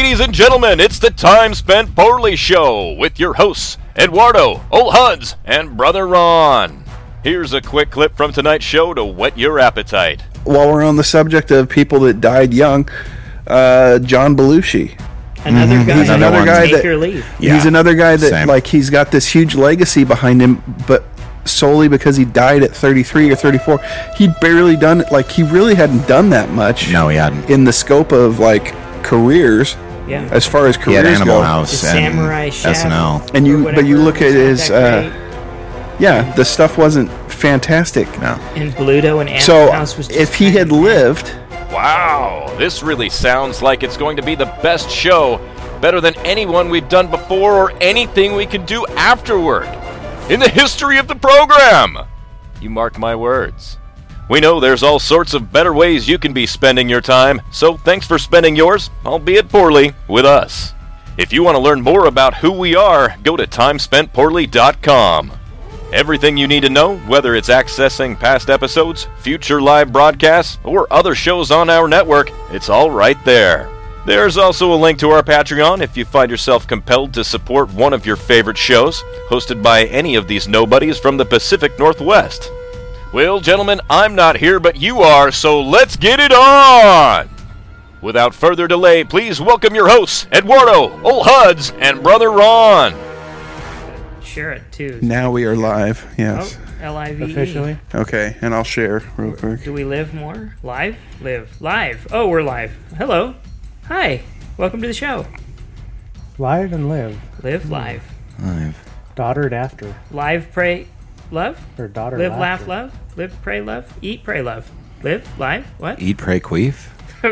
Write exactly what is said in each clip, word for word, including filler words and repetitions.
Ladies and gentlemen, it's the Time Spent Poorly Show with your hosts, Eduardo, Old Huds, and Brother Ron. Here's a quick clip from tonight's show to whet your appetite. While we're on the subject of people that died young, uh, John Belushi. Another mm-hmm. guy, he's another guy take that your leave. Yeah. He's another guy that Same. like he's got this huge legacy behind him, but solely because he died at thirty-three or thirty-four. He'd barely done it. Like he really hadn't done that much. No, he hadn't. In the scope of like careers. Yeah. As far as He careers had Animal go. House The and Samurai Chef. S N L. And you, or but you whatever, look at was his, not that uh, yeah, the stuff wasn't fantastic. No. And Bluto and Animal So House was just if he kind had of- lived, Wow, this really sounds like it's going to be the best show, better than anyone we've done before or anything we can do afterward in the history of the program. You mark my words. We know there's all sorts of better ways you can be spending your time, so thanks for spending yours, albeit poorly, with us. If you want to learn more about who we are, go to time spent poorly dot com. Everything you need to know, whether it's accessing past episodes, future live broadcasts, or other shows on our network, it's all right there. There's also a link to our Patreon if you find yourself compelled to support one of your favorite shows, hosted by any of these nobodies from the Pacific Northwest. Well, gentlemen, I'm not here, but you are, so let's get it on! Without further delay, please welcome your hosts, Eduardo, Old Huds, and Brother Ron. Share it too. now we are live. Yes. Oh, L I V E. Officially? Okay, and I'll share real quick. Do we live more? Live? Live. Live. Oh, we're live. Hello. Hi. Welcome to the show. Live and live. Live live. Live. Dottered after. Live, pray, love. Or daughter Live, laugh, laughter. love. Live, pray, love. Eat, pray, love. Live, live. What? Eat, pray, queef.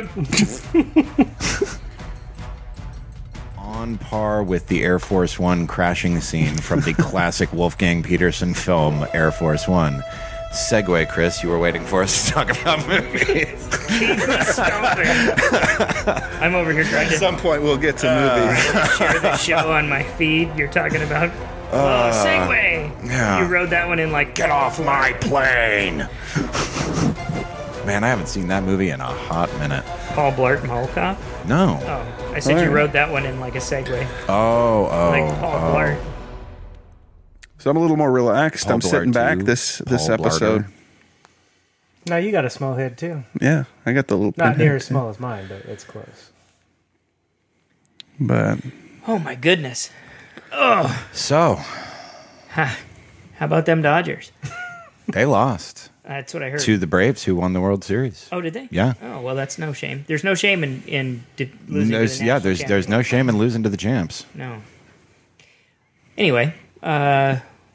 On par with the Air Force One crashing scene from the classic Wolfgang Peterson film Air Force One. Segue, Chris. You were waiting for us to talk about movies. I'm over here trying At to some point, we'll get to movies. share the show on my feed. You're talking about oh, Segway. yeah. You rode that one in like Get off my plane! Man, I haven't seen that movie in a hot minute. Paul Blart Mall Cop. No. Oh, I said you Alright. rode that one in like a Segway, Oh, oh. like Paul oh. Blart. So I'm a little more relaxed. Paul I'm sitting Blart back too. this this Paul episode. Blarter. No, you got a small head too. Yeah, I got the little Not pinhead near as too. small as mine, but it's close. But Oh my goodness. So, How about them Dodgers? they lost That's what I heard. to the Braves, who won the World Series. Oh, did they? Yeah. Oh, well, that's no shame. There's no shame in in di- losing. There's, to the yeah, national there's there's no champion. shame in losing to the champs. No. Anyway, uh,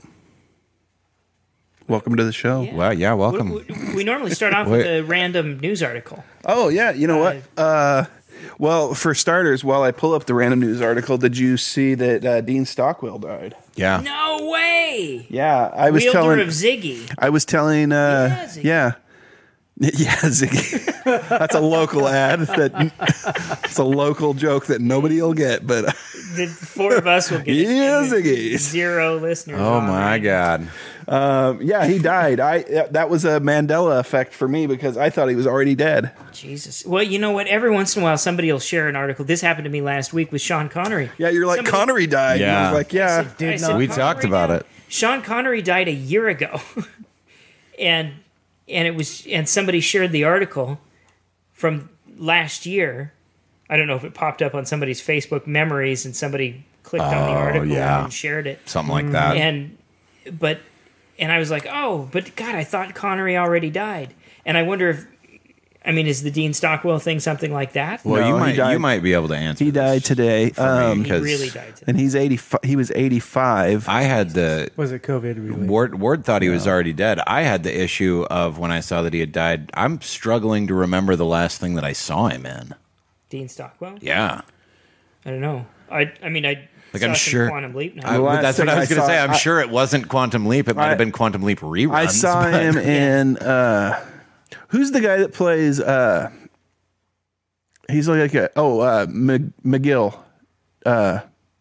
welcome to the show. Yeah. Well, yeah, welcome. we, we, we normally start off with a random news article. Oh yeah, you know what? Uh, well, for starters, while I pull up the random news article, did you see that uh, Dean Stockwell died? Yeah. No way. Yeah, I was Wielder telling. of Ziggy. I was telling. Uh, Yeah, Ziggy. yeah. Yeah, Ziggy. That's a local ad. That it's a local joke that nobody will get, but The four of us will get it. yeah, And the Ziggy. Zero listeners. Oh on my right now. God. Um, yeah, he died. I uh, that was a Mandela effect for me because I thought he was already dead. Jesus. Well, you know what? Every once in a while, somebody will share an article. This happened to me last week with Sean Connery. Yeah, you're like Somebody- Connery died. Yeah. I was like, yeah. I said, We Connery talked about died. it. Sean Connery died a year ago, and and it was and somebody shared the article from last year. I don't know if it popped up on somebody's Facebook memories, and somebody clicked on the Oh, article yeah. and shared it. Something like that. And but and I was like, oh, but God, I thought Connery already died, and I wonder if. I mean, is the Dean Stockwell thing something like that? Well, No, you he might died- you might be able to answer. He died this today. for me, Um, He 'cause really died today. and he's eighty. He was eighty-five. I had the Was it COVID related? Ward. Ward thought he was already dead. I had the issue of when I saw that he had died. I'm struggling to remember the last thing that I saw him in. Dean Stockwell? Yeah, I don't know. I I mean, I Like, saw I'm some sure- Quantum Leap now. I- last that's what thing I was I going to saw- say. I'm I- sure it wasn't Quantum Leap. It might I- have been Quantum Leap reruns. I saw but- him in. Uh, who's the guy that plays? Uh, he's like a oh uh, Mc, McGill. Uh,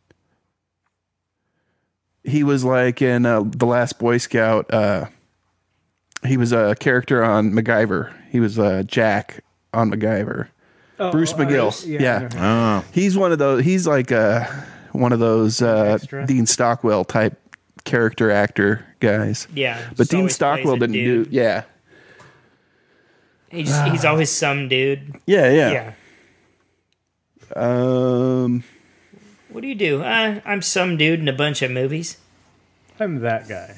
he was like in uh, The Last Boy Scout. Uh, he was a character on MacGyver. He was uh, Jack on MacGyver. Bruce oh, McGill. yeah, Yeah, I know him. Oh, he's one of those. He's like uh, one of those uh, Extra? Dean Stockwell type character actor guys. Yeah, But just Dean always plays Stockwell a didn't dude. do. Yeah, He just, he's always some dude. yeah, yeah. Yeah. Um, What do you do? Uh, I'm some dude in a bunch of movies. I'm that guy.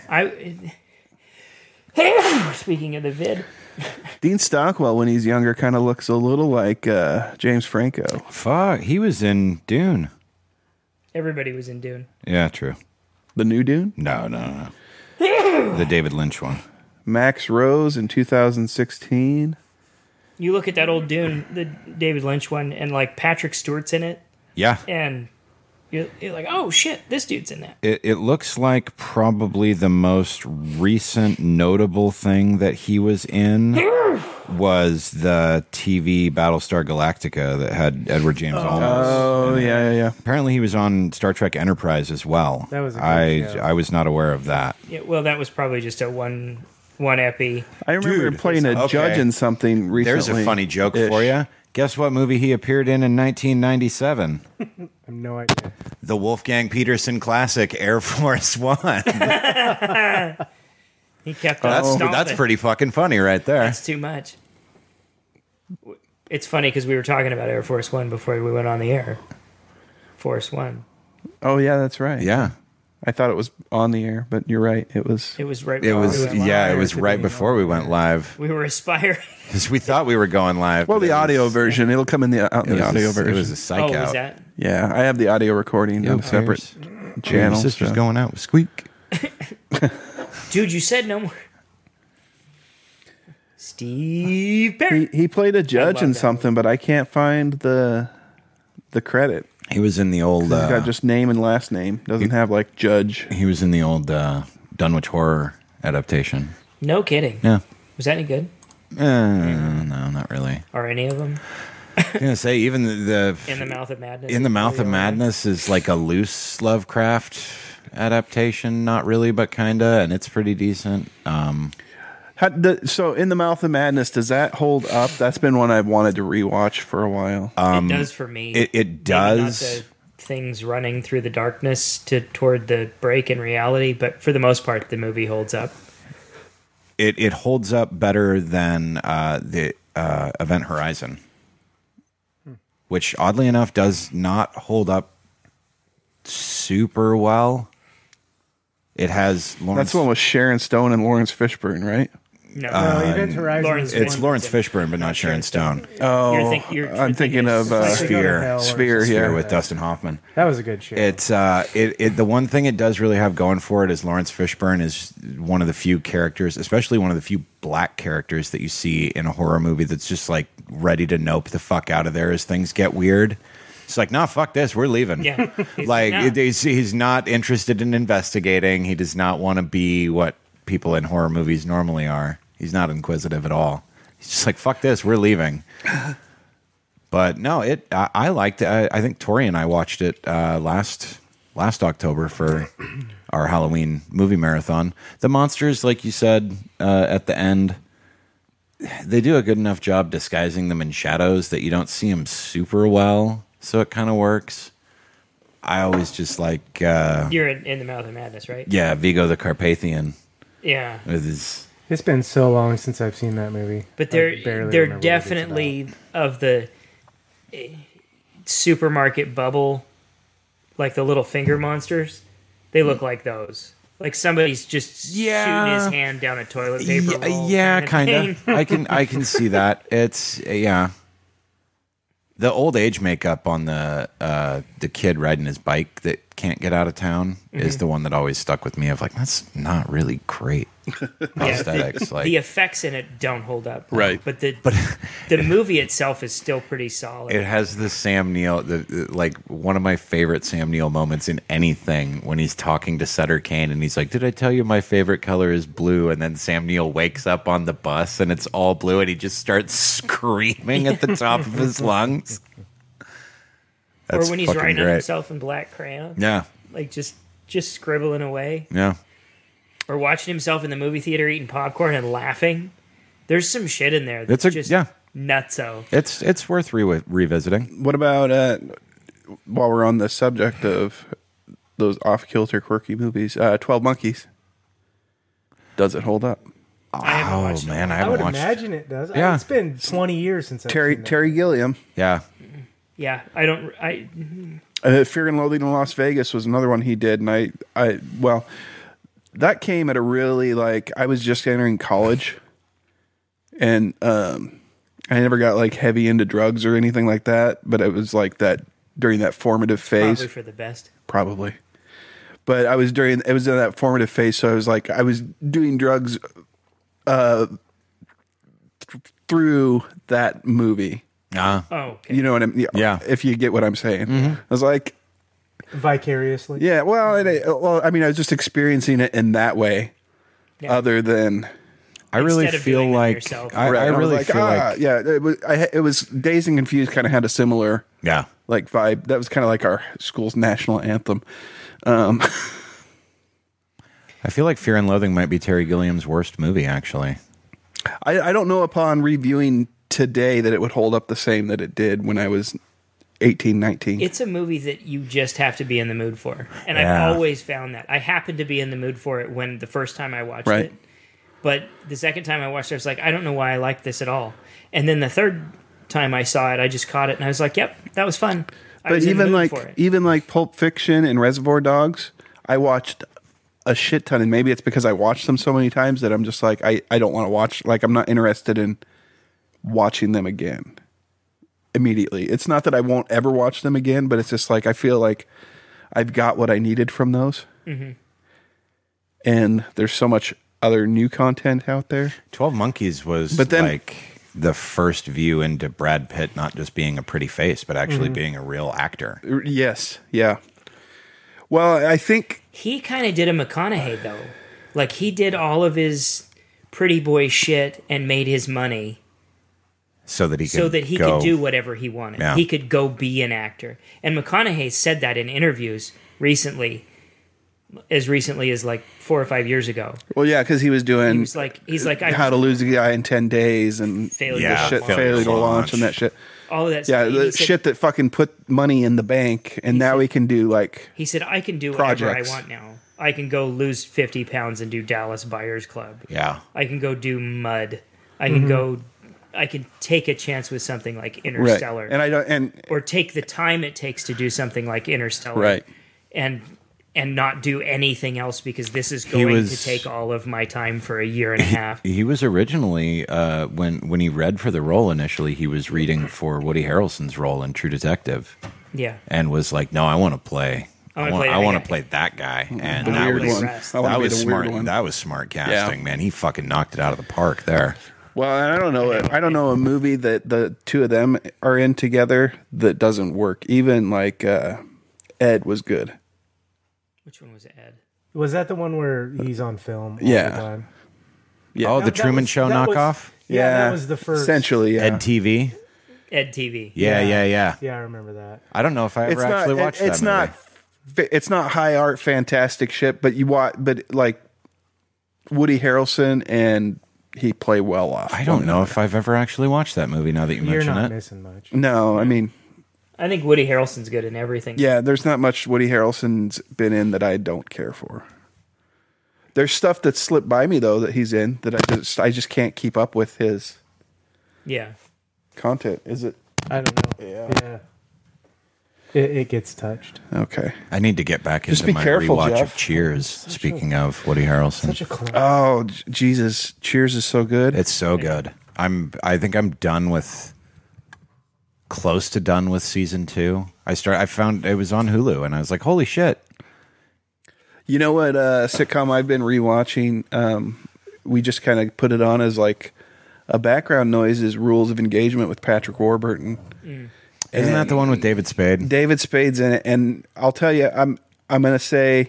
I. Speaking of the vid, Dean Stockwell, when he's younger, kind of looks a little like uh, James Franco. fuck. He was in Dune. everybody was in Dune. Yeah, true. The new Dune. No, no, no. The David Lynch one. Max Rose in two thousand sixteen. You look at that old Dune, the David Lynch one, and like Patrick Stewart's in it, Yeah. and you're, you're like, oh shit, this dude's in that. It, it looks like probably the most recent notable thing that he was in was the T V Battlestar Galactica that had Edward James Olmos. Oh yeah, yeah, yeah. Apparently, he was on Star Trek Enterprise as well. That was a good I show. I was not aware of that. Yeah, well, that was probably just a one one epi. I remember Dude, playing a okay. judge in something recently. There's a funny joke for you. Guess what movie he appeared in in nineteen ninety-seven? I have no idea. The Wolfgang Peterson classic Air Force One. He kept on That's stomping. that's pretty fucking funny right there. That's too much. It's funny because we were talking about Air Force One before we went on the air. Force One. Oh yeah, that's right. Yeah. I thought it was on the air, but you're right. It was. It was right. It before was we went live. yeah, it was to right being before on we the went air. live. We were aspiring. Because we thought we were going live. Well, but the it audio was- version. It'll come in the out in It the was audio a, version. It was a psych Oh, out. was that? Yeah, I have the audio recording on Who separate cares? Your channels. sister's so- going out with Squeak. Dude, you said no more. Steve Perry. He, he played a judge love in that something, but I can't find the the credit. He was in the old. He's Uh, got just name and last name. Doesn't have like judge. he was in the old uh, Dunwich Horror adaptation. No kidding. Yeah. Was that any good? Uh, no, not really. Or any of them? I'm gonna say even the, the In the Mouth of Madness. In the Mouth of Yeah. Madness is like a loose Lovecraft adaptation, not really, but kinda, and it's pretty decent. Um, How, the, so, in the Mouth of Madness, does that hold up? That's been one I've wanted to rewatch for a while. It does for me. it it Maybe does. Not the things running through the darkness to toward the break in reality, but for the most part, the movie holds up. It it holds up better than uh, the uh, Event Horizon, which oddly enough does not hold up super well. It has Lawrence. That's the one with Sharon Stone and Lawrence Fishburne, right? No, No, Event Horizon. Lawrence is- It's Lawrence Fishburne, but not Sharon Stone. Oh, You're think- you're- I'm you're thinking thinking of uh, Like they go to Sphere. hell or Sphere, something. yeah. Here with Dustin Hoffman. That was a good show. It's uh, it, it the one thing it does really have going for it is Lawrence Fishburne is one of the few characters, especially one of the few black characters that you see in a horror movie that's just like ready to nope the fuck out of there as things get weird. It's like, no, fuck this, we're leaving. Yeah. He's like no. it, he's, he's not interested in investigating. He does not want to be what people in horror movies normally are. He's not inquisitive at all. He's just like, fuck this, we're leaving. But no, it. I, I liked it. I, I think Tori and I watched it uh, last last October for our Halloween movie marathon. The monsters, like you said uh, at the end, they do a good enough job disguising them in shadows that you don't see them super well. So it kind of works. I always just like, uh, You're in, in the Mouth of Madness, right? yeah, Vigo the Carpathian Yeah. with his. It's been so long since I've seen that movie. But I they're barely they're remember what it's definitely of the eh, supermarket bubble, like the little finger monsters. They look like those. Like somebody's just Yeah. shooting his hand down a toilet paper Yeah, roll. yeah kind kind of of. thing. I can I can see that. It's yeah. The old age makeup on the uh, the kid riding his bike that can't get out of town is the one that always stuck with me. Of like, that's not really great Yeah, aesthetics. the, like, the effects in it don't hold up, Right. But the but the movie itself is still pretty solid. it has the Sam Neill, the, the like one of my favorite Sam Neill moments in anything when he's talking to Sutter Kane and he's like, "Did I tell you my favorite color is blue?" And then Sam Neill wakes up on the bus and it's all blue and he just starts screaming at the top of his lungs. or That's when he's fucking writing on great. himself in black crayon, Yeah, like just just scribbling away, yeah. or watching himself in the movie theater eating popcorn and laughing. There's some shit in there. It's That's a just yeah. nutso. It's it's worth re- revisiting. What about uh, while we're on the subject of those off-kilter, quirky movies, uh, twelve Monkeys. Does it hold up? I haven't Oh watched man, I I haven't would watched. imagine it does. Yeah. It's been twenty years since I've Terry seen that. Terry Gilliam. Yeah, Yeah, I don't. I Uh, Fear and Loathing in Las Vegas was another one he did, and I, I, well, that came at a really like I was just entering college, and um, I never got like heavy into drugs or anything like that, but it was like that during that formative phase, probably for the best. probably. But I was during it was in that formative phase, so I was like I was doing drugs, uh, th- through that movie. uh, Oh, okay. You know what I mean? Yeah. If you get what I'm saying, I was like. Vicariously. Yeah, well, it, well, I mean, I was just experiencing it in that way, Yeah. other than I really Instead of feel doing them like yourself. I, I was really like, feel ah, like yeah, it was. I, it was Dazed and Confused. Kind of had a similar yeah. like vibe. That was kind of like our school's national anthem. Um, I feel like Fear and Loathing might be Terry Gilliam's worst movie. Actually, I, I don't know upon reviewing today that it would hold up the same that it did when I was eighteen, nineteen. It's a movie that you just have to be in the mood for. And Yeah. I've always found that. I happened to be in the mood for it when the first time I watched Right. it. But the second time I watched it, I was like, I don't know why I like this at all. And then the third time I saw it, I just caught it and I was like, yep, that was fun. I But was in the even mood like for it. even like Pulp Fiction and Reservoir Dogs, I watched a shit ton, and maybe it's because I watched them so many times that I'm just like I, I don't want to watch. Like I'm not interested in watching them again immediately. It's not that I won't ever watch them again, but it's just like I feel like I've got what I needed from those, Mm-hmm. and there's so much other new content out there. Twelve Monkeys was But then- like the first view into Brad Pitt not just being a pretty face, but actually being a real actor. Yes, yeah. Well, I think He kind of did a McConaughey, though. Like, he did all of his pretty boy shit and made his money So that he could so that he go, could do whatever he wanted. Yeah. He could go be an actor. And McConaughey said that in interviews recently, as recently as like four or five years ago. well, yeah, because he was doing He was like, he's like, I How to Lose a Guy in ten days and Failure Yeah, to shit, launch. failure to launch launch. and that shit. all of that. Yeah, stuff. the He said- shit that fucking put money in the bank, and now said- we can do like He said, I can do whatever Projects. I want now. I can go lose fifty pounds and do Dallas Buyers Club. Yeah. I can go do Mud. I can go, I can take a chance with something like Interstellar. right, and I don't, and or take the time it takes to do something like Interstellar. right, And and not do anything else because this is going was- to take all of my time for a year and a half. He was originally uh, when when he read for the role initially, he was reading for Woody Harrelson's role in True Detective, Yeah. and was like, "No, I want to play. I I wanna want. play I that want guy." to play that guy." And the that weird was one. rest. I wanna that be was the smart. weird one. That was smart casting, man. He fucking knocked it out of the park there. Well, I don't know. I don't know a movie that the two of them are in together that doesn't work. Even like uh, Ed was good. Which one was Ed? Was that the one where he's on film? All Yeah. The time? Yeah. Oh, the That- that Truman was- Show that was- knockoff. Yeah, that was the first. Essentially, yeah. Ed T V. Ed T V. Yeah, Yeah. yeah, yeah. Yeah, I remember that. I don't know if I ever it's not. actually it- watched it's that movie. not. fa- It's not high art, fantastic shit. But you watch. But like Woody Harrelson and he play well off. I don't one know another. if I've ever actually watched that movie. Now that you You're mention not it, missing much. No, I mean, I think Woody Harrelson's good in everything. yeah. There's not much Woody Harrelson's been in that I don't care for. There's stuff that slipped by me though that he's in that I just I just can't keep up with his Yeah. content. Is it I don't know. Yeah. Yeah. It, it gets touched. okay? I need to get back Just into be my careful, rewatch Jeff. of Cheers. Speaking of Woody Harrelson, Such a clown. Oh J- Jesus! Cheers is so good. it's so good. I'm. I think I'm done with. Close to done with season two. I start. I found it was on Hulu, and I was like, "Holy shit!" You know what uh, sitcom I've been rewatching? Um, we just kind of put it on as like a background noise. Is Rules of Engagement with Patrick Warburton. Isn't that the one with David Spade? David Spade's in it, and I'll tell you, I'm I'm gonna say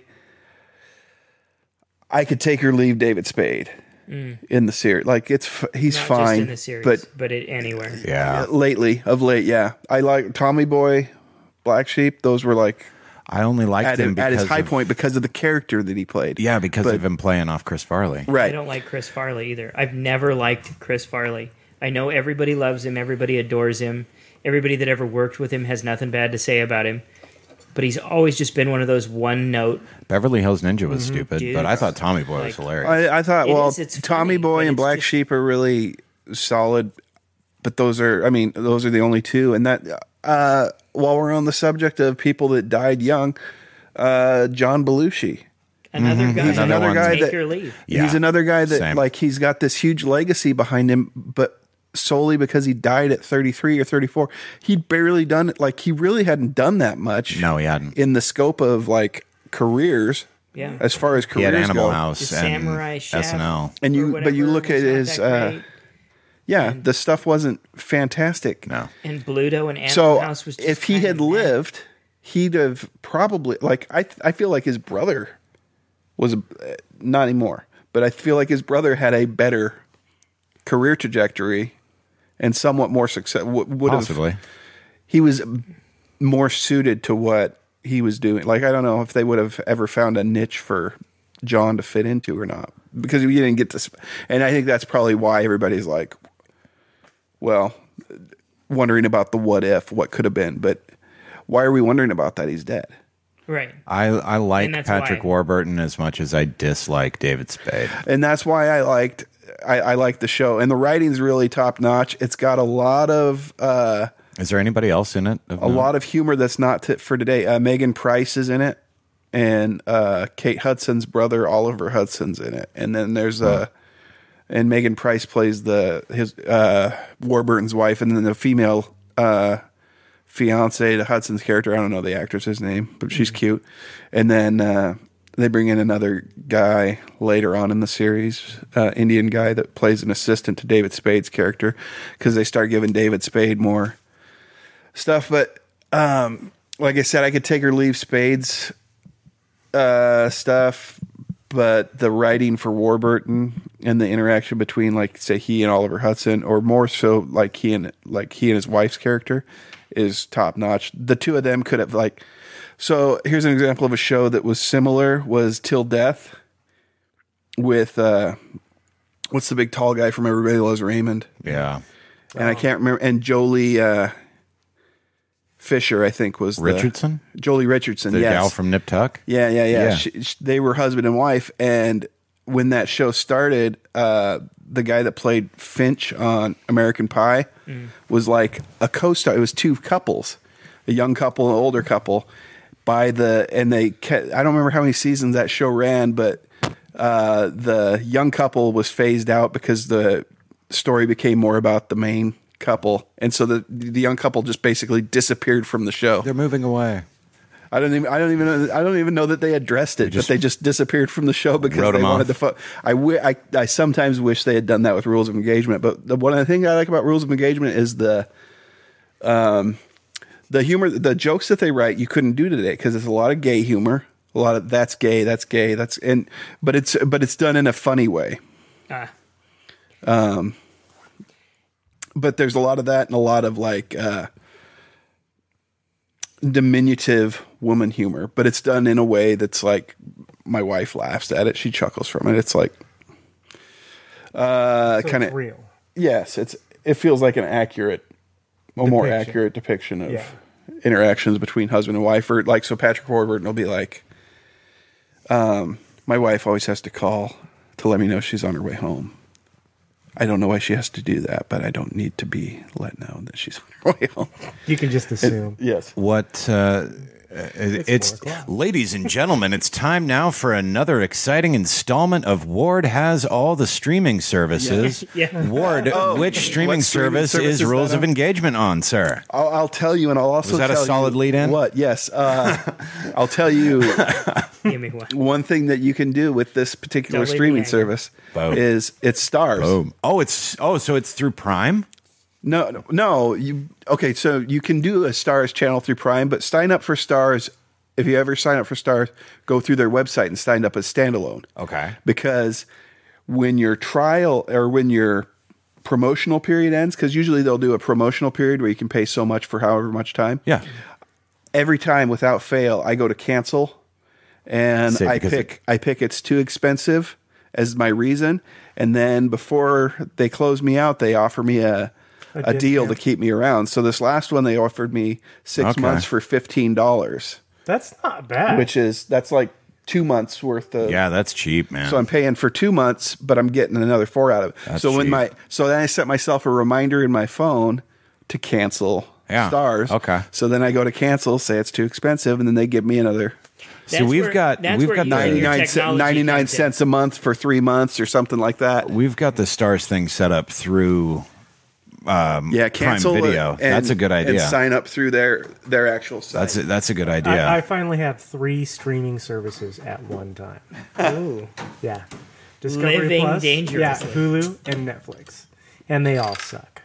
I could take or leave David Spade in the series. Like it's f- he's Not fine, just in the series, but but, it, anywhere. Yeah, lately of late, yeah, I like Tommy Boy, Black Sheep. Those were like I only liked at, him at because his high of, point because of the character that he played. Yeah, because But- of him playing off Chris Farley. I Right. don't like Chris Farley either. I've never liked Chris Farley. I know everybody loves him. Everybody adores him. Everybody that ever worked with him has nothing bad to say about him. But he's always just been one of those one-note. Beverly Hills Ninja was stupid, Dude. but I thought Tommy Boy was Like- hilarious. I, I thought, It well, is, it's Tommy funny, Boy but and it's Black just- Sheep are really solid, but those are, I mean, those are the only two. And that, uh, while we're on the subject of people that died young, uh, John Belushi. Another guy. He's another one. guy Take that or leave. Yeah. he's another guy that Same. like he's got this huge legacy behind him, but solely because he died at thirty-three or thirty-four. He'd barely done it. Like he really hadn't done that much. No, he hadn't. In the scope of like careers, Yeah. as far as He had careers Animal go. House The and Samurai Chef. S N L. And you, or but you whatever look at was not his, that uh, great. yeah, the stuff wasn't fantastic. No. And Bluto and Animal So House was just if he kind had of meh. lived, he'd have probably like I. I feel like his brother was a, not anymore, but I feel like his brother had a better career trajectory and somewhat more success. w- Would have Possibly. he was more suited to what he was doing. Like I don't know if they would have ever found a niche for John to fit into or not, because you didn't get this. And I think that's probably why everybody's like, well, wondering about the what if, what could have been. But why are we wondering about that? He's dead. Right. I, I like And that's Patrick why. Warburton as much as I dislike David Spade. And that's why I liked I, I liked the show. And the writing's really top notch. It's got a lot of uh, Is there anybody else in it? a lot of humor that's not t- for today. Uh, Megan Price is in it, and uh, Kate Hudson's brother Oliver Hudson's in it. And then there's uh, and Megan Price plays the his uh, Warburton's wife, and then the female uh, fiance to Hudson's character. I don't know the actress's name, but she's cute. And then uh, they bring in another guy later on in the series, uh, Indian guy that plays an assistant to David Spade's character, because they start giving David Spade more stuff. But um, like I said, I could take or leave Spade's uh, stuff, but the writing for Warburton and the interaction between, like, say, he and Oliver Hudson, or more so, like he and like he and his wife's character, is top notch. The two of them could have like. So here's an example of a show that was similar: was Till Death with uh, what's the big tall guy from Everybody Loves Raymond, Yeah. and I can't remember, and Jolie uh, Fisher, I think was the- Richardson? Jolie Richardson, The yes. gal from Nip Tuck? Yeah, yeah, yeah. Yeah. She, sh they were husband and wife, and when that show started, uh, the guy that played Finch on American Pie was like a co-star. It was two couples, a young couple, an older couple. By the and they, kept, I don't remember how many seasons that show ran, but uh, the young couple was phased out because the story became more about the main couple, and so the the young couple just basically disappeared from the show. They're moving away. I don't even. I don't even. Know, I don't even know that they addressed it. just but they just disappeared from the show because wrote they 'em wanted off. to. Fo- I, wi- I. I sometimes wish they had done that with Rules of Engagement. But the one of the things I like about Rules of Engagement is the, um, the humor, the jokes that they write. You couldn't do today because there's a lot of gay humor. A lot of that's gay. That's gay. That's and. But it's but it's done in a funny way. Ah. But there's a lot of that and a lot of like uh, diminutive woman humor, but it's done in a way that's like my wife laughs at it. She chuckles from it. It's like uh, So kind it's of real. yes. It's it feels like an accurate, a more Depiction. accurate depiction of Yeah. interactions between husband and wife. Or like so, Patrick Warburton will be like, um, my wife always has to call to let me know she's on her way home. I don't know why she has to do that, but I don't need to be let know that she's on her way home. You can just assume. Yes. What uh, it's, four o'clock. ladies and gentlemen, it's time now for another exciting installment of Ward Has All the Streaming Services. Yeah. Ward, Oh, which streaming what streaming service service is is Rules that of on? Engagement on, sir? I'll, I'll tell you, and I'll also Was that a tell solid you lead-in? What? Yes. Uh, I'll tell you Give me one. one thing that you can do with this particular Don't leave me streaming hanging. service Boom. is it's stars. Boom. Oh, it's oh, so it's through Prime? No, no, no. You okay? So you can do a Stars channel through Prime, but sign up for Stars. If you ever sign up for Stars, go through their website and sign up as standalone. Okay. Because when your trial or when your promotional period ends, because usually they'll do a promotional period where you can pay so much for however much time. Yeah. Every time without fail, I go to cancel, and Say I because pick I pick it's too expensive, as my reason. And then before they close me out, they offer me a A a deal to discount. keep me around. So this last one, they offered me six Okay. months for fifteen dollars, That's not bad. which is that's like two months worth of. Yeah, that's cheap, man. So I'm paying for two months, but I'm getting another four out of it. That's so when cheap. my so then I set myself a reminder in my phone to cancel Yeah, stars. okay. So then I go to cancel, say it's too expensive, and then they give me another so That's we've where- got that's we've where got you- the, your ninety-nine, cent, technology ninety-nine comes in. cents a month for three months or something like that. we've got the stars thing set up through Yeah, cancel Prime it Video. and- That's a good And idea. sign up through their their actual site. That's a, that's a good idea. I, I finally have three streaming services at one time. Ooh. Yeah. Discovery Living Plus, dangerously. yeah, Hulu, and Netflix. And they all suck.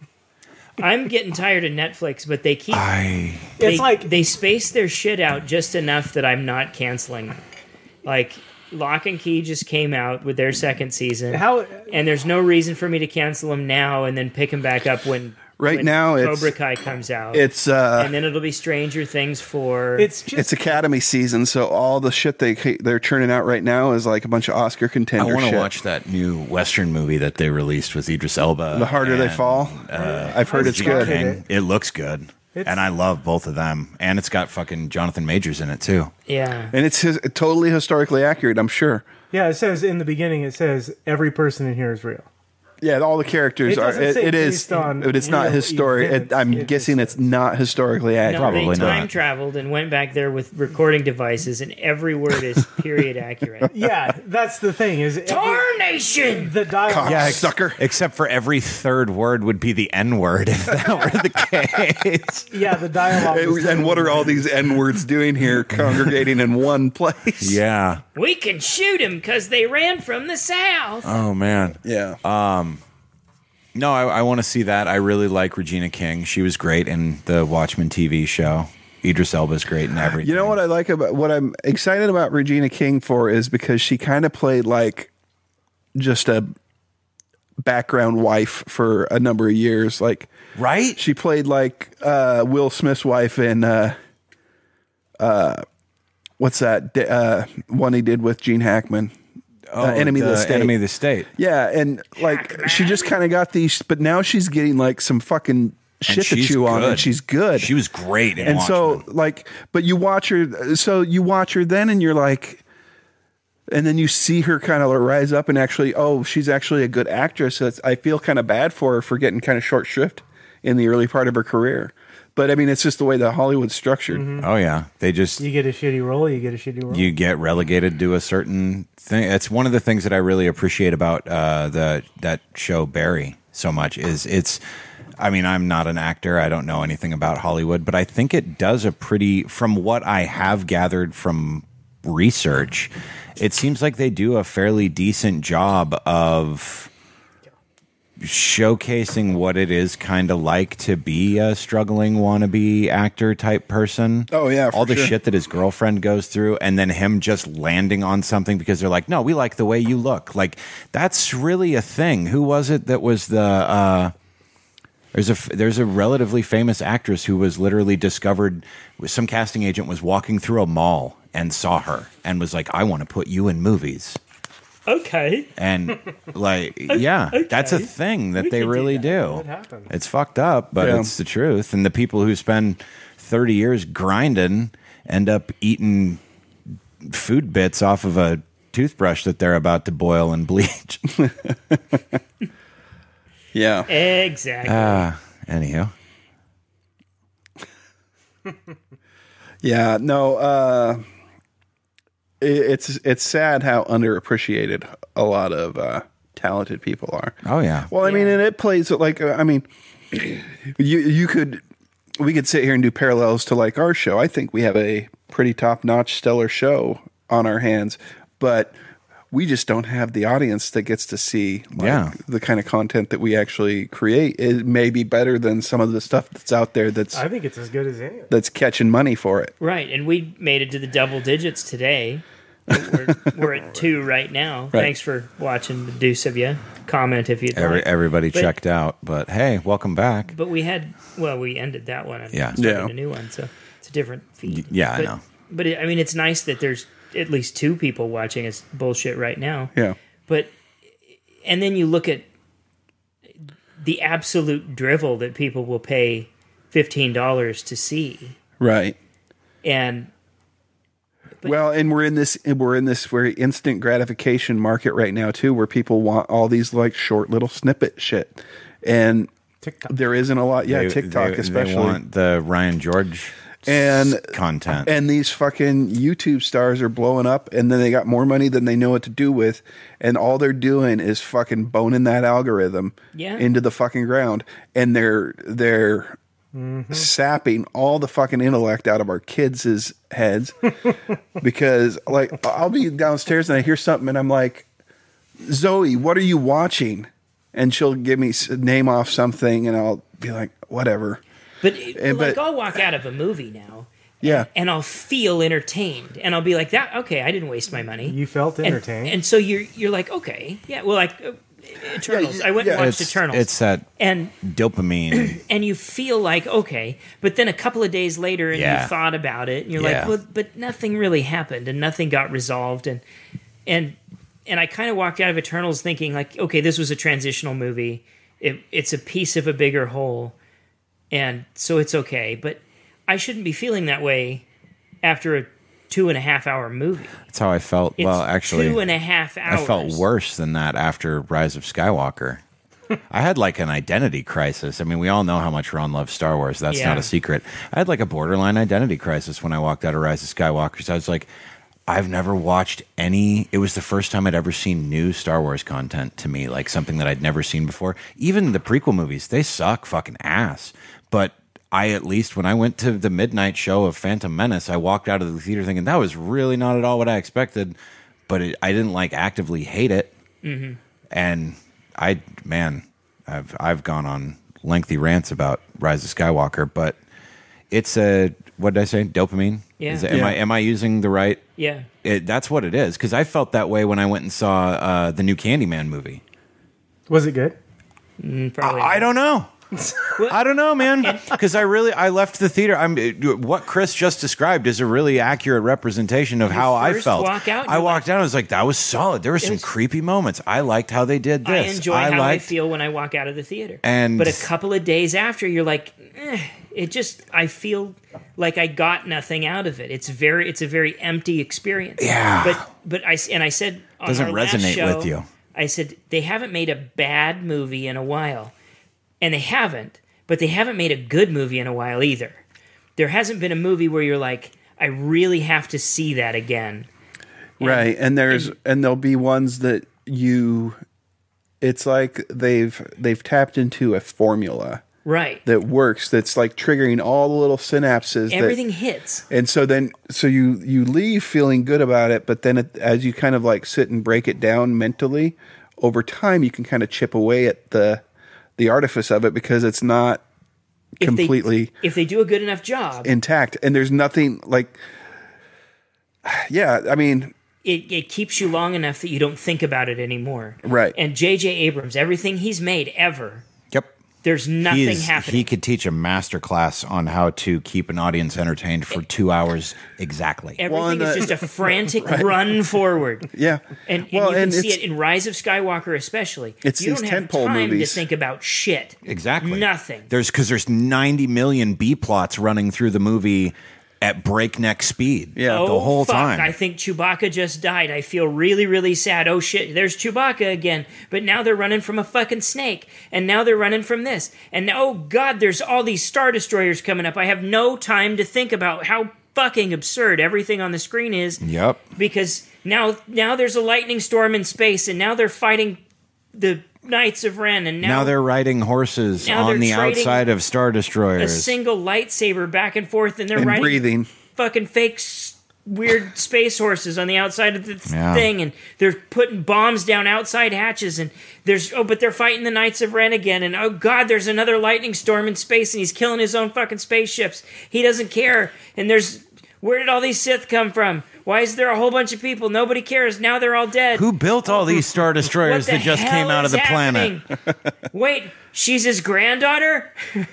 I'm getting tired of Netflix, but they keep I they, It's like they space their shit out just enough that I'm not canceling them. Like Lock and Key just came out with their second season, how and there's no reason for me to cancel them now and then pick them back up when Right when now, it's- Cobra Kai comes out. It's uh, and then it'll be Stranger Things for it's just it's Academy season, so all the shit they they're churning out right now is like a bunch of Oscar I contender want to shit. watch that new Western movie that they released with Idris Elba. The Harder They and, Fall. Uh, I've heard I it's started good. it. King. It looks good, It's- and I love both of them. And it's got fucking Jonathan Majors in it too. yeah. And it's his, totally historically accurate, I'm sure. yeah. It says in the beginning. It says every person in here is real. Yeah, all the characters It are. doesn't It, say it is, based on but it's not real historic. It, events. I'm It guessing just it's not historically No, accurate. Probably they time not. traveled and went back there with recording devices, and every word is period accurate. Yeah, that's the thing. Is every- Tarnation. the dialogue? Yeah, sucker. Except for every third word would be the N word if that were the case. Yeah, the dialogue. is And what are all these N words doing here, congregating in one place? Yeah. We can shoot him because they ran from the south. Oh man. Yeah. No, I, I want to see that. I really like Regina King. She was great in the Watchmen T V show. Idris Elba's great in everything. You know what I like about what I'm excited about Regina King for is because she kind of played like just a background wife for a number of years. Like Right? she played like uh, Will Smith's wife in uh, uh, what's that D- uh, one he did with Gene Hackman? Oh, uh, Enemy of the State. Enemy of the State. Yeah, and like she just kind of got these, but now she's getting like some fucking shit to she's chew on, good. and she's good. She was great in and so Watchmen. like, but you watch her, so you watch her then, and you're like, and then you see her kind of rise up and actually, oh, she's actually a good actress. So it's, I feel kind of bad for her for getting kind of short shrift in the early part of her career. But I mean, it's just the way that Hollywood's structured. Oh yeah, they just You get a shitty role. You get a shitty role. you get relegated to a certain thing. It's one of the things that I really appreciate about uh, the that show Barry so much is it's. I mean, I'm not an actor. I don't know anything about Hollywood, but I think it does a pretty, from what I have gathered from research, it seems like they do a fairly decent job of showcasing what it is kind of like to be a struggling wannabe actor type person. Oh, yeah, for all the sure. shit that his girlfriend goes through, and then him just landing on something because they're like, no, we like the way you look. Like that's really a thing. Who was it that was the uh there's a there's a relatively famous actress who was literally discovered, some casting agent was walking through a mall and saw her and was like, I want to put you in movies. Okay. And like, yeah, that's a Okay. thing that We they could do really that. do. It happens. It's fucked up, but Yeah. it's the truth. And the people who spend thirty years grinding end up eating food bits off of a toothbrush that they're about to boil and bleach. Yeah. Exactly. Ah, anywho. Yeah, no, uh, it, it's it's sad how underappreciated a lot of uh, talented people are. Oh yeah. Well, I mean, Yeah. and it plays like uh, I mean, you you could we could sit here and do parallels to like our show. I think we have a pretty top notch, stellar show on our hands, but we just don't have the audience that gets to see like, Yeah. the kind of content that we actually create. It may be better than some of the stuff that's out there that's I think it's as good as any. that's catching money for it. Right, and we made it to the double digits today. We're, we're at two right now. Right. Thanks for watching, the deuce of you. Comment if you'd Every, like. everybody But- checked out, but hey, welcome back. But we had, well, we ended that one and Yeah. started Yeah. a new one, so it's a different feed. Yeah, I but, know. But it, I mean, it's nice that there's at least two people watching us bullshit right now. Yeah. but and then you look at the absolute drivel that people will pay fifteen dollars to see, Right. and But- well, and we're in this we're in this very instant gratification market right now too, where people want all these like short little snippet shit, and TikTok. there isn't a lot. Yeah, They- TikTok they, especially, They want the Ryan George and content. and these fucking YouTube stars are blowing up, and then they got more money than they know what to do with, and all they're doing is fucking boning that algorithm Yeah. into the fucking ground, and they're they're sapping all the fucking intellect out of our kids' heads because like I'll be downstairs and I hear something and I'm like, Zoe, what are you watching? And she'll give me s- name off something and I'll be like, whatever. but, And- like but- I'll walk out of a movie now, Yeah. and I'll feel entertained, and I'll be like, "That okay? I didn't waste my money." You felt and, entertained. and so you're you're like, okay, yeah, well, like uh, Eternals. Yeah, I went yeah. and watched it's, Eternals, it's that and dopamine. and you feel like okay, but then a couple of days later, and Yeah. you thought about it, and you're Yeah. like, well, but nothing really happened, and nothing got resolved, and and and I kind of walked out of Eternals thinking like, okay, this was a transitional movie. It, it's a piece of a bigger whole, and so it's okay. But I shouldn't be feeling that way after a two and a half hour movie. That's how I felt. It's well, actually, two and a half hours. I felt worse than that after Rise of Skywalker. I had like an identity crisis. I mean, we all know how much Ron loves Star Wars. That's Yeah. not a secret. I had like a borderline identity crisis when I walked out of Rise of Skywalker. So I was like, I've never watched any. It was the first time I'd ever seen new Star Wars content to me, like something that I'd never seen before. Even the prequel movies, they suck fucking ass. But I, at least when I went to the midnight show of Phantom Menace, I walked out of the theater thinking that was really not at all what I expected. But it, I didn't like actively hate it. Mm-hmm. And I, man, I've I've gone on lengthy rants about Rise of Skywalker, but it's a, what did I say? Dopamine? Yeah. Is it, am Yeah. I am I using the right? Yeah. It, that's what it is. Because I felt that way when I went and saw uh, the new Candyman movie. Was it good? Probably. I don't know. I don't know, man. Because I really, I left the theater. I'm what Chris just described is a really accurate representation of how I first felt. walk out, I you're walked like- out. I was like, that was solid. There were some was- creepy moments. I liked how they did I this. enjoy how I liked, feel when I walk out of the theater. And- but a couple of days after, you're like, eh, it just I feel like I got nothing out of it. It's very it's a very empty experience. Yeah. But but I and I said on Doesn't our last resonate show, with you. I said they haven't made a bad movie in a while, and they haven't. But they haven't made a good movie in a while either. There hasn't been a movie where you're like, I really have to see that again. Right. And there's and, there'll be ones that you it's like they've they've tapped into a formula Right. that works, that's like triggering all the little synapses that- Everything hits. and so then so you you leave feeling good about it, but then it, as you kind of like sit and break it down mentally, over time you can kind of chip away at the the artifice of it because it's not If completely They, if they do a good enough job, intact, and there's nothing like yeah, I mean, it, it keeps you long enough that you don't think about it anymore. Right. And J J Abrams, everything he's made ever, Yep. there's nothing He's- happening. He could teach a master class on how to keep an audience entertained for two hours exactly. Everything Well, and is the- just a frantic run forward. yeah. And, and well, you can and see it's, it in Rise of Skywalker especially. It's you these don't have tentpole time movies. to think about shit. Exactly. Nothing. There's because there's ninety million B plots running through the movie at breakneck speed. Yeah. Oh, the whole fuck. time. I think Chewbacca just died. I feel really, really sad. Oh, shit. There's Chewbacca again. But now they're running from a fucking snake. And now they're running from this. And now, oh, God, there's all these Star Destroyers coming up. I have no time to think about how fucking absurd everything on the screen is. Yep. Because now, now there's a lightning storm in space. And now they're fighting the Knights of Ren. And now, Now they're riding horses Now on the they're trading outside of Star a Destroyers. single lightsaber back and forth. And they're and riding breathing. fucking fake s- weird space horses on the outside of the th- Yeah. thing, and they're putting bombs down outside hatches, and there's oh but they're fighting the Knights of Ren again, and oh god, there's another lightning storm in space, and he's killing his own fucking spaceships. He doesn't care. And there's where did all these Sith come from? Why is there a whole bunch of people? Nobody cares. Now they're all dead. Who built all these Star What Destroyers the that just hell came out of is the planet? happening? Wait, she's his granddaughter?